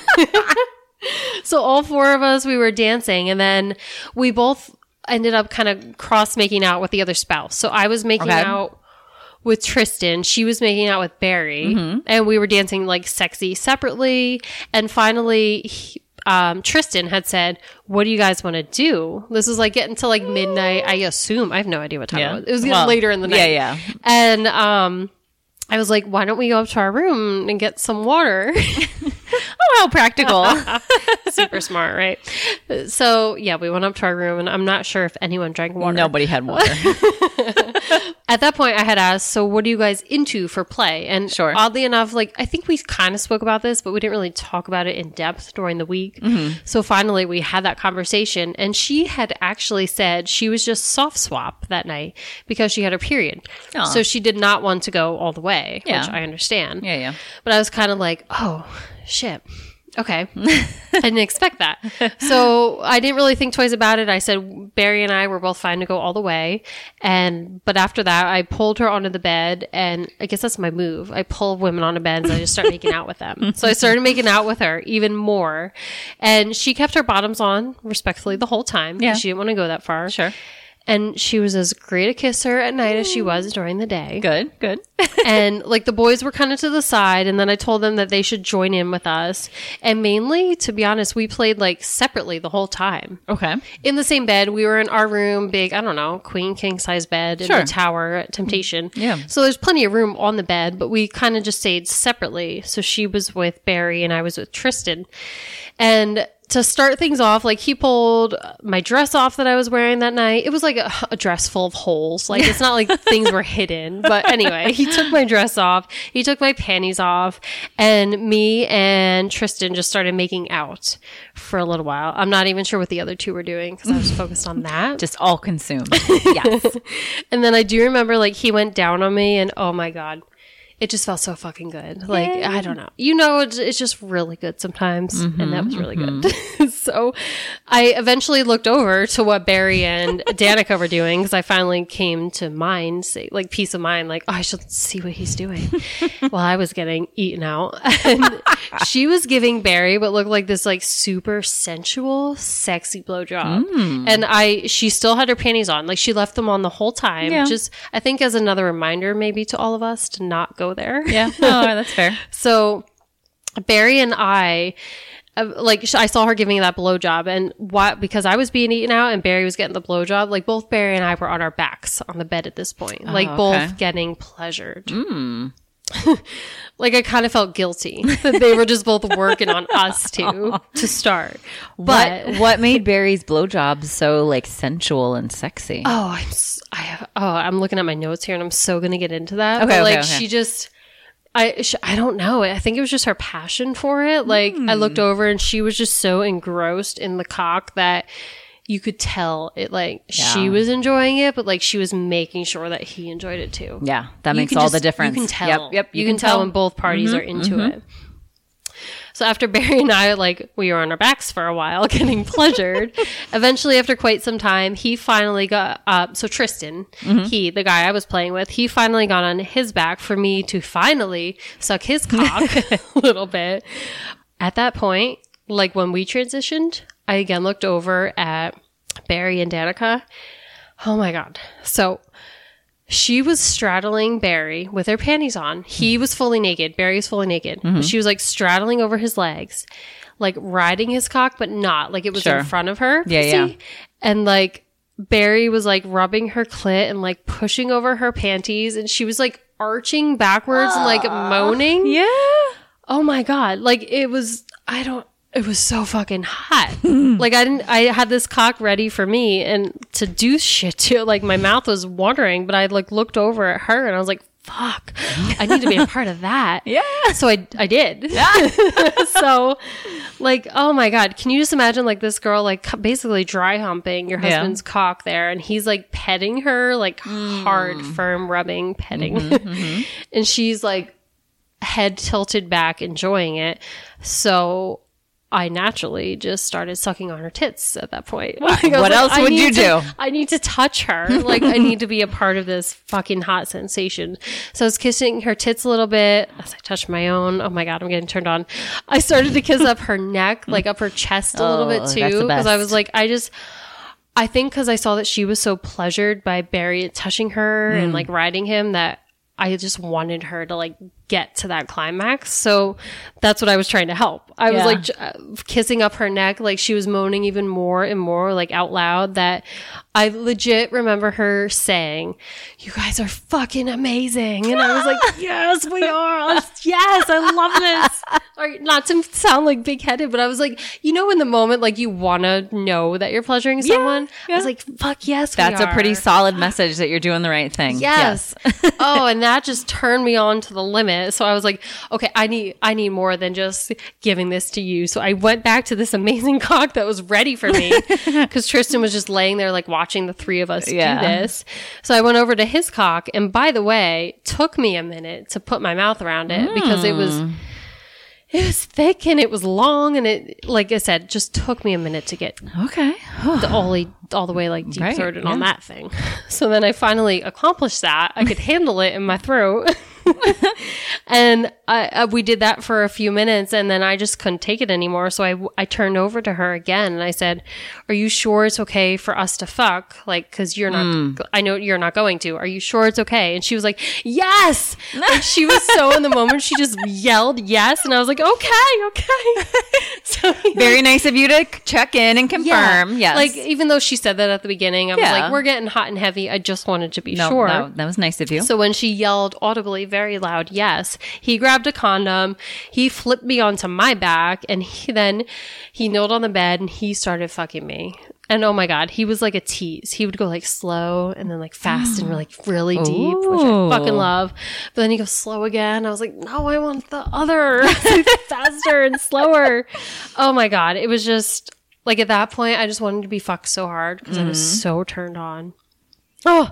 So all four of us, we were dancing, and then we both ended up kind of cross making out with the other spouse. So I was making okay. out with Tristan. She was making out with Barry. Mm-hmm. And we were dancing like sexy separately. And finally, he, um, Tristan had said, what do you guys want to do? This was like getting to like midnight. I assume. I have no idea what time yeah. it was. It was getting well, later in the night. Yeah, yeah. And um, I was like, why don't we go up to our room and get some water? Oh, how practical. Super smart, right? So, yeah, we went up to our room, and I'm not sure if anyone drank water. Nobody had water. At that point, I had asked, so what are you guys into for play? And sure. oddly enough, like, I think we kind of spoke about this, but we didn't really talk about it in depth during the week. Mm-hmm. So finally, we had that conversation, and she had actually said she was just soft swap that night because she had her period. Aww. So she did not want to go all the way, yeah. which I understand. Yeah, yeah. But I was kind of like, oh, shit. Okay. I didn't expect that. So I didn't really think twice about it. I said Barry and I were both fine to go all the way. And, but after that, I pulled her onto the bed, and I guess that's my move. I pull women onto beds and I just start making out with them. So I started making out with her even more. And she kept her bottoms on respectfully the whole time. Yeah. She didn't want to go that far. Sure. And she was as great a kisser at night as she was during the day. Good, good. And like the boys were kind of to the side, and then I told them that they should join in with us. And mainly, to be honest, we played like separately the whole time. Okay. In the same bed. We were in our room, big, I don't know, queen king size bed in sure. the tower at Temptation. Yeah. So there's plenty of room on the bed, but we kind of just stayed separately. So she was with Barry and I was with Tristan. And to start things off, like he pulled my dress off that I was wearing that night. It was like a, a dress full of holes. Like it's not like things were hidden. But anyway, he took my dress off. He took my panties off. And me and Tristan just started making out for a little while. I'm not even sure what the other two were doing because I was focused on that. Just all consumed. Yes. And then I do remember like he went down on me, and oh my God. It just felt so fucking good. Like, Yay. I don't know. You know, it's, it's just really good sometimes. Mm-hmm, and that was really mm-hmm. good. So I eventually looked over to what Barry and Danica were doing, because I finally came to mind, say, like peace of mind, like, oh, I should see what he's doing. While I was getting eaten out. And she was giving Barry what looked like this like super sensual, sexy blowjob. Mm. And I, she still had her panties on. Like she left them on the whole time. Yeah. Just, I think as another reminder maybe to all of us to not go there. Yeah. Oh, that's fair. So Barry and I, uh, like I saw her giving that blowjob, and what, because I was being eaten out and Barry was getting the blowjob, like both Barry and I were on our backs on the bed at this point, oh, like okay. both getting pleasured. Mm. Like I kind of felt guilty that they were just both working on us two to start. But what what made Barry's blowjob so like sensual and sexy? Oh, I'm s- I have, oh I'm looking at my notes here, and I'm so gonna get into that. Okay, but, like okay, okay. she just. I sh- I don't know. I think it was just her passion for it. Like mm. I looked over and she was just so engrossed in the cock that you could tell it. Like yeah. she was enjoying it, but like she was making sure that he enjoyed it too. Yeah, that you makes all just, the difference. You can tell. Yep, yep. You, you can, can tell. tell when both parties mm-hmm, are into mm-hmm. it. So after Barry and I, like, we were on our backs for a while getting pleasured. Eventually, after quite some time, he finally got up. So Tristan, mm-hmm. he, the guy I was playing with, he finally got on his back for me to finally suck his cock a little bit. At that point, like when we transitioned, I again looked over at Barry and Danica. Oh my God. So she was straddling Barry with her panties on. He was fully naked. Barry was fully naked. Mm-hmm. She was like straddling over his legs, like riding his cock, but not like it was sure. in front of her. Yeah, yeah. And like Barry was like rubbing her clit and like pushing over her panties, and she was like arching backwards uh, and like moaning. Yeah. Oh my God. Like it was, I don't, it was so fucking hot. Like I didn't, I had this cock ready for me and to do shit to. Like my mouth was watering, but I like looked over at her and I was like, fuck, I need to be a part of that. Yeah. So I, I did. Yeah. So like, oh my God, can you just imagine like this girl, like basically dry humping your husband's yeah. cock there. And he's like petting her, like mm. hard, firm rubbing, petting. Mm-hmm, mm-hmm. And she's like head tilted back, enjoying it. So I naturally just started sucking on her tits at that point. Like, what like, else would you to, do? I need to touch her. Like, I need to be a part of this fucking hot sensation. So I was kissing her tits a little bit as I touched my own. Oh my God, I'm getting turned on. I started to kiss up her neck, like up her chest a oh, little bit too. Because I was like, I just... I think because I saw that she was so pleasured by Barry touching her mm. and like riding him that I just wanted her to like get to that climax. So that's what I was trying to help. I yeah. was like uh, kissing up her neck. Like she was moaning even more and more like out loud that I legit remember her saying, "You guys are fucking amazing." And I was like, yes, we are. Yes, I love this. Or not to sound like big headed, but I was like, you know, in the moment, like you want to know that you're pleasuring someone. Yeah, yeah. I was like, fuck yes, that's we are. a pretty solid message that you're doing the right thing. Yes. yes. Oh, and that just turned me on to the limit. So I was like, okay, I need, I need more than just giving this to you. So I went back to this amazing cock that was ready for me because Tristan was just laying there, like watching the three of us yeah. do this. So I went over to his cock, and by the way, took me a minute to put my mouth around it mm. because it was, it was thick and it was long, and it, like I said, just took me a minute to get okay the all, all the way like deep right, throated yeah. on that thing. So then I finally accomplished that. I could handle it in my throat. And I, I, we did that for a few minutes, and then I just couldn't take it anymore. So I, I turned over to her again and I said, "Are you sure it's okay for us to fuck? Like, cause you're not, mm. I know you're not going to. Are you sure it's okay?" And she was like, "Yes." Like she was so in the moment. She just yelled yes. And I was like, okay, okay. So very nice of you to check in and confirm. Yeah. Yes. Like, even though she said that at the beginning, I was yeah. like, we're getting hot and heavy. I just wanted to be no, sure. No, that was nice of you. So when she yelled audibly, very loud, yes, he grabbed a condom, he flipped me onto my back, and he then he kneeled on the bed and he started fucking me. And oh my God, he was like a tease. He would go like slow and then like fast and like really deep, Ooh. Which I fucking love. But then he goes slow again. I was like, no, I want the other. Faster and slower. Oh my God. It was just like at that point, I just wanted to be fucked so hard because mm-hmm. I was so turned on. Oh,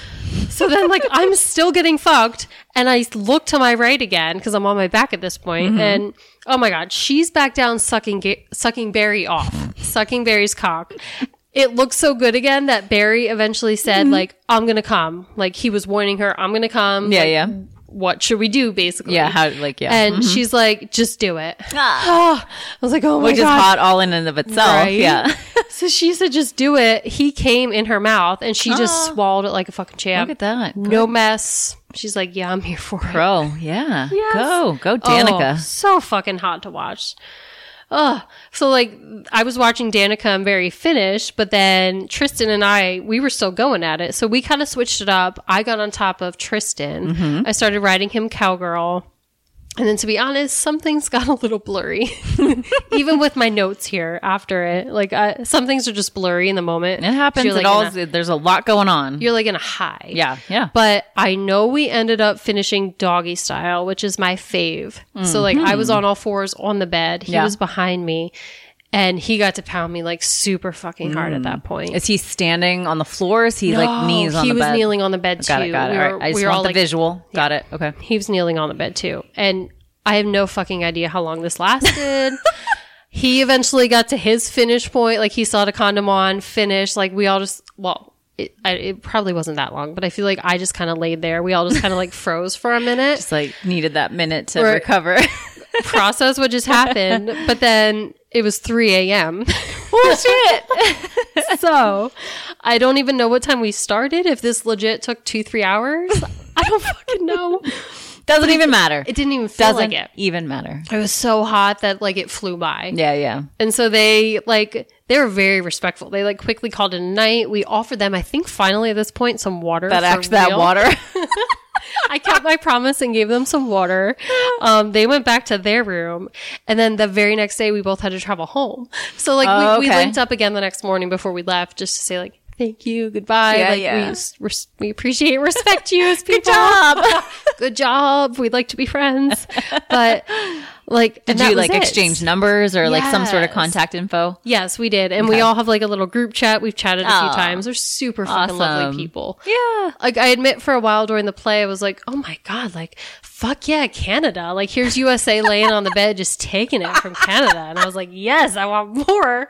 so then like I'm still getting fucked, and I look to my right again because I'm on my back at this point, mm-hmm. and oh my God, she's back down sucking ga- sucking Barry off, sucking Barry's cock. It looks so good again that Barry eventually said, mm-hmm. like, "I'm gonna come." Like he was warning her, "I'm gonna come." Yeah, like, yeah. What should we do, basically? Yeah, how, like, yeah. And mm-hmm. she's like, just do it. Ah. Oh, I was like, oh my Which God. Which is hot all in and of itself. Right? Yeah. So she said, just do it. He came in her mouth, and she oh. just swallowed it like a fucking champ. Look at that. Good. No mess. She's like, yeah, I'm here for it. Pro, yeah. Yes. Go, go Danica. Oh, so fucking hot to watch. Oh, so like I was watching Danica and Barry finish, but then Tristan and I, we were still going at it. So we kind of switched it up. I got on top of Tristan. Mm-hmm. I started riding him cowgirl. And then to be honest, some things got a little blurry. Even with my notes here after it. Like I, some things are just blurry in the moment. It happens. It like all, a, there's a lot going on. You're like in a high. Yeah, yeah. But I know we ended up finishing doggy style, which is my fave. Mm-hmm. So like I was on all fours on the bed. He yeah. was behind me. And he got to pound me like super fucking hard mm. at that point. Is he standing on the floor? Is he no, like knees on the bed? He was kneeling on the bed too. Got it, got it. We All were, right. I just we want all the like, visual. Yeah. Got it. Okay. He was kneeling on the bed too. And I have no fucking idea how long this lasted. He eventually got to his finish point. Like, he still had a condom on, finished. Like, we all just, well, it, I, it probably wasn't that long, but I feel like I just kind of laid there. We all just kind of like froze for a minute. Just like needed that minute to Or- recover. Process what just happened. But then it was three a.m. Oh, shit. So I don't even know what time we started. If this legit took two, three hours, I don't fucking know. Doesn't even matter. It didn't even feel Doesn't like it. even matter. It was so hot that like it flew by. Yeah, yeah. And so they like, they were very respectful. They like quickly called it a night. We offered them, I think finally at this point, some water. That for act that real. water. I kept my promise and gave them some water. Um, they went back to their room. And then the very next day, we both had to travel home. So like Oh, we, we okay. linked up again the next morning before we left just to say like, thank you, goodbye. Yeah, like yeah. we s- res- we appreciate, respect you as people. Good job. Good job. We'd like to be friends. But like, Did and that you was like it. exchange numbers or like some sort of Yes. contact info? Yes, we did. And we Okay. all have like a little group chat. We've chatted a Aw. few times. They're super fucking Awesome. lovely people. Yeah. Like, I admit for a while during the play, I was like, oh my God, like, fuck yeah, Canada. Like, here's U S A laying on the bed, just taking it from Canada. And I was like, yes, I want more.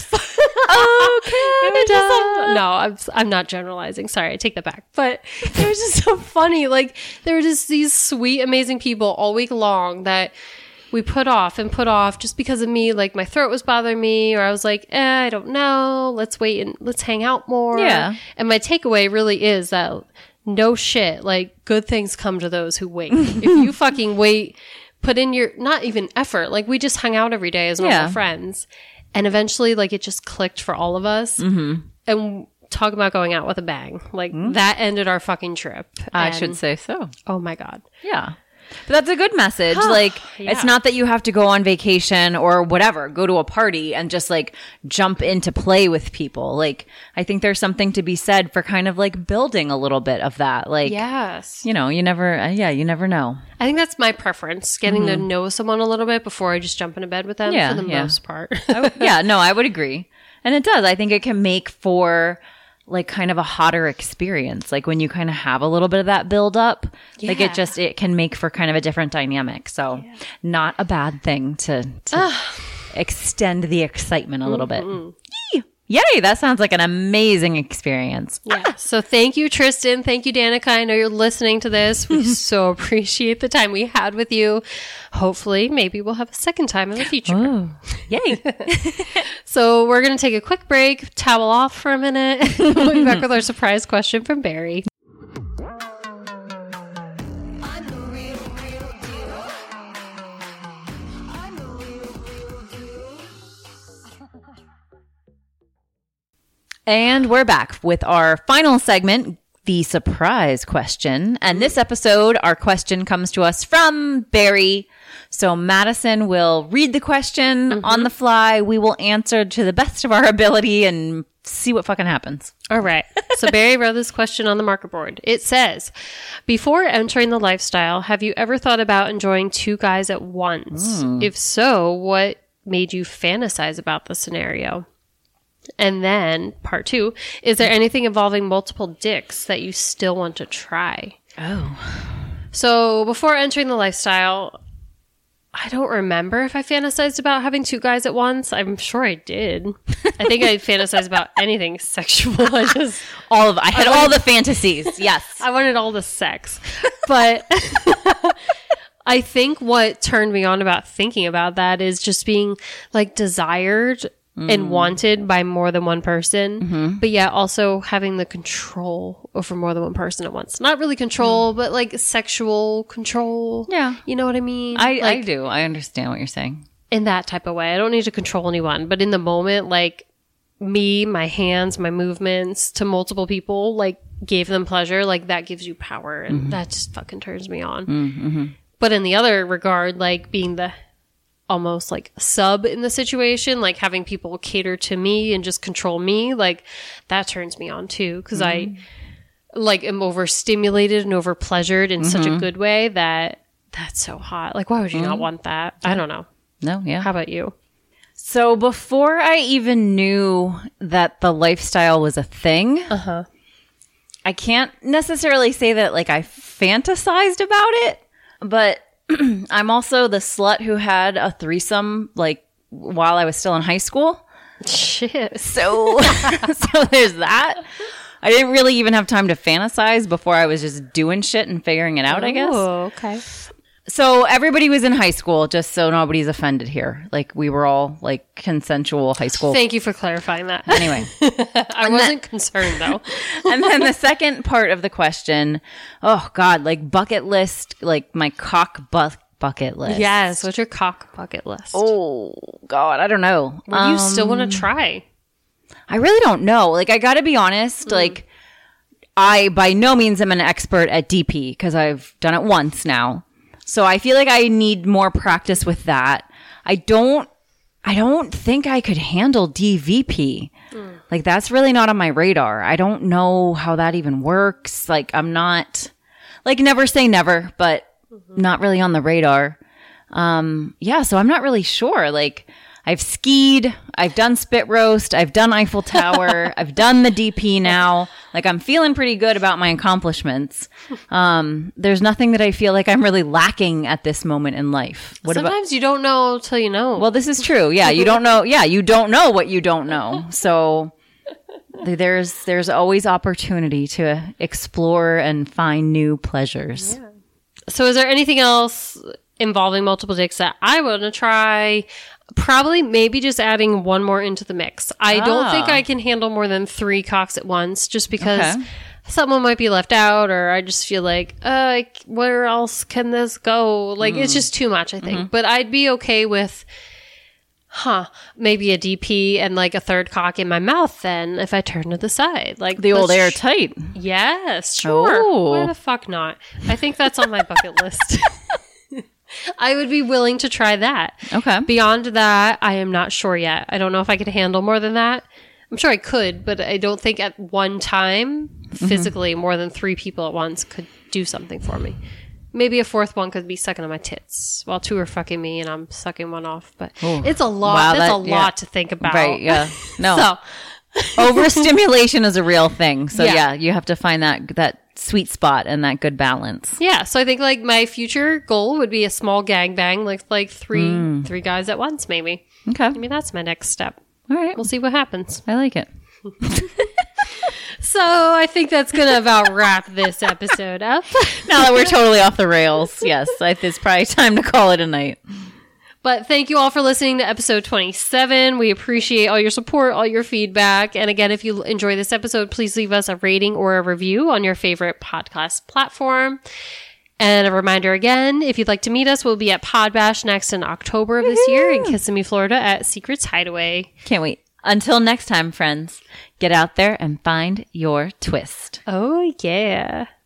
Oh, It was just so- Canada. no, I'm, I'm not generalizing. Sorry, I take that back. But it was just so funny. Like, there were just these sweet, amazing people all week long that we put off and put off just because of me. Like, my throat was bothering me, or I was like, eh, I don't know. Let's wait and let's hang out more. Yeah. And my takeaway really is that no shit, like, good things come to those who wait. If you fucking wait, put in your, not even effort. Like, we just hung out every day as normal Yeah. friends. And eventually, like, it just clicked for all of us. Mm-hmm. And talk about going out with a bang. Like, that ended our fucking trip. I And- should say so. Oh my God. Yeah. But that's a good message. Like, Yeah. it's not that you have to go on vacation or whatever, go to a party and just like jump into play with people. Like, I think there's something to be said for kind of like building a little bit of that. Like, Yes. you know, you never, uh, yeah, you never know. I think that's my preference, getting to know someone a little bit before I just jump into bed with them Yeah, for the yeah. most part. Yeah, no, I would agree. And it does. I think it can make for like kind of a hotter experience. Like when you kind of have a little bit of that build up, like Yeah. it just, it can make for kind of a different dynamic. So not a bad thing to, to extend the excitement a little bit. Yee. Yay. That sounds like an amazing experience. Yeah. So thank you, Tristan. Thank you, Danica. I know you're listening to this. We so appreciate the time we had with you. Hopefully, maybe we'll have a second time in the future. Oh, yay. So we're going to take a quick break, towel off for a minute. We'll be back with our surprise question from Barry. I'm the real, real deal. I'm the real, real deal. And we're back with our final segment, the surprise question. And this episode, our question comes to us from Barry. So Madison will read the question on the fly. We will answer to the best of our ability and see what fucking happens. All right. So Barry wrote this question on the marker board. It says, before entering the lifestyle, have you ever thought about enjoying two guys at once? If so, what made you fantasize about the scenario? And then part two, is there anything involving multiple dicks that you still want to try? Oh. So before entering the lifestyle, I don't remember if I fantasized about having two guys at once. I'm sure I did. I think I fantasized about anything sexual. I just, All of I had all the fantasies. Yes. I wanted all the sex. But I think what turned me on about thinking about that is just being like desired and wanted by more than one person, but yet also having the control over more than one person at once. Not really control, but like sexual control. Yeah. You know what I mean? I, I like, do. I understand what you're saying. in that type of way. I don't need to control anyone, but in the moment, like me, my hands, my movements to multiple people, like gave them pleasure, like that gives you power, and Mm-hmm. that just fucking turns me on. Mm-hmm. But in the other regard, like being the almost like sub in the situation, like having people cater to me and just control me, like that turns me on too, because Mm-hmm. I like am overstimulated and over pleasured in such Mm-hmm. a good way that that's so hot. Like, why would you not want that? I don't know. No, yeah. How about you? So before I even knew that the lifestyle was a thing, Uh-huh. I can't necessarily say that like I fantasized about it, but I'm also the slut who had a threesome like while I was still in high school. Shit. So, so there's that. I didn't really even have time to fantasize before I was just doing shit and figuring it out, I guess. Oh, okay. So everybody was in high school, just so nobody's offended here. Like we were all like consensual high school. Thank you for clarifying that. Anyway. I wasn't concerned though. And then the second part of the question, oh God, like bucket list, like my cock bu- bucket list. Yes. What's your cock bucket list? Oh God, I don't know. What do you still Um, want to try? I really don't know. Like I got to be honest, Mm. like I by no means am an expert at D P because I've done it once now. So I feel like I need more practice with that. I don't I don't think I could handle D V P. Mm. Like that's really not on my radar. I don't know how that even works. Like I'm not like never say never, but mm-hmm. not really on the radar. Um yeah, so I'm not really sure. Like I've skied, I've done spit roast, I've done Eiffel Tower, I've done the D P now. Like I'm feeling pretty good about my accomplishments. Um, there's nothing that I feel like I'm really lacking at this moment in life. What Sometimes about? you don't know till you know. Well, this is true. Yeah, you don't know. Yeah, you don't know what you don't know. So th- there's there's always opportunity to explore and find new pleasures. Yeah. So is there anything else involving multiple dicks that I want to try? Probably maybe just adding one more into the mix. I Ah. don't think I can handle more than three cocks at once just because Okay. someone might be left out or I just feel like, uh, like, where else can this go? Like, Mm. it's just too much, I think. Mm-hmm. But I'd be okay with, huh, maybe a D P and like a third cock in my mouth then if I turn to the side. Like The old that's- airtight. Yes, sure. Oh. Why the fuck not? I think that's on my bucket list. I would be willing to try that. Okay. Beyond that, I am not sure yet. I don't know if I could handle more than that. I'm sure I could, but I don't think at one time, physically, more than three people at once could do something for me. Maybe a fourth one could be sucking on my tits while two are fucking me and I'm sucking one off. But Ooh. it's a lot. Wow, that's that- a yeah. lot to think about. Right. Yeah. No. So, Overstimulation is a real thing. So Yeah. yeah, you have to find that that sweet spot and that good balance. yeah. So I think like my future goal would be a small gangbang, like like three Mm. three guys at once, maybe. Okay. Maybe that's my next step. All right. We'll see what happens. I like it. So I think that's going to about wrap this episode up. Now that we're totally off the rails, yes, I, it's probably time to call it a night. But thank you all for listening to episode twenty-seven. We appreciate all your support, all your feedback. And again, if you enjoy this episode, please leave us a rating or a review on your favorite podcast platform. And a reminder again, if you'd like to meet us, we'll be at Pod Bash next in October of this year in Kissimmee, Florida at Secrets Hideaway. Can't wait. Until next time, friends, get out there and find your twist. Oh, yeah.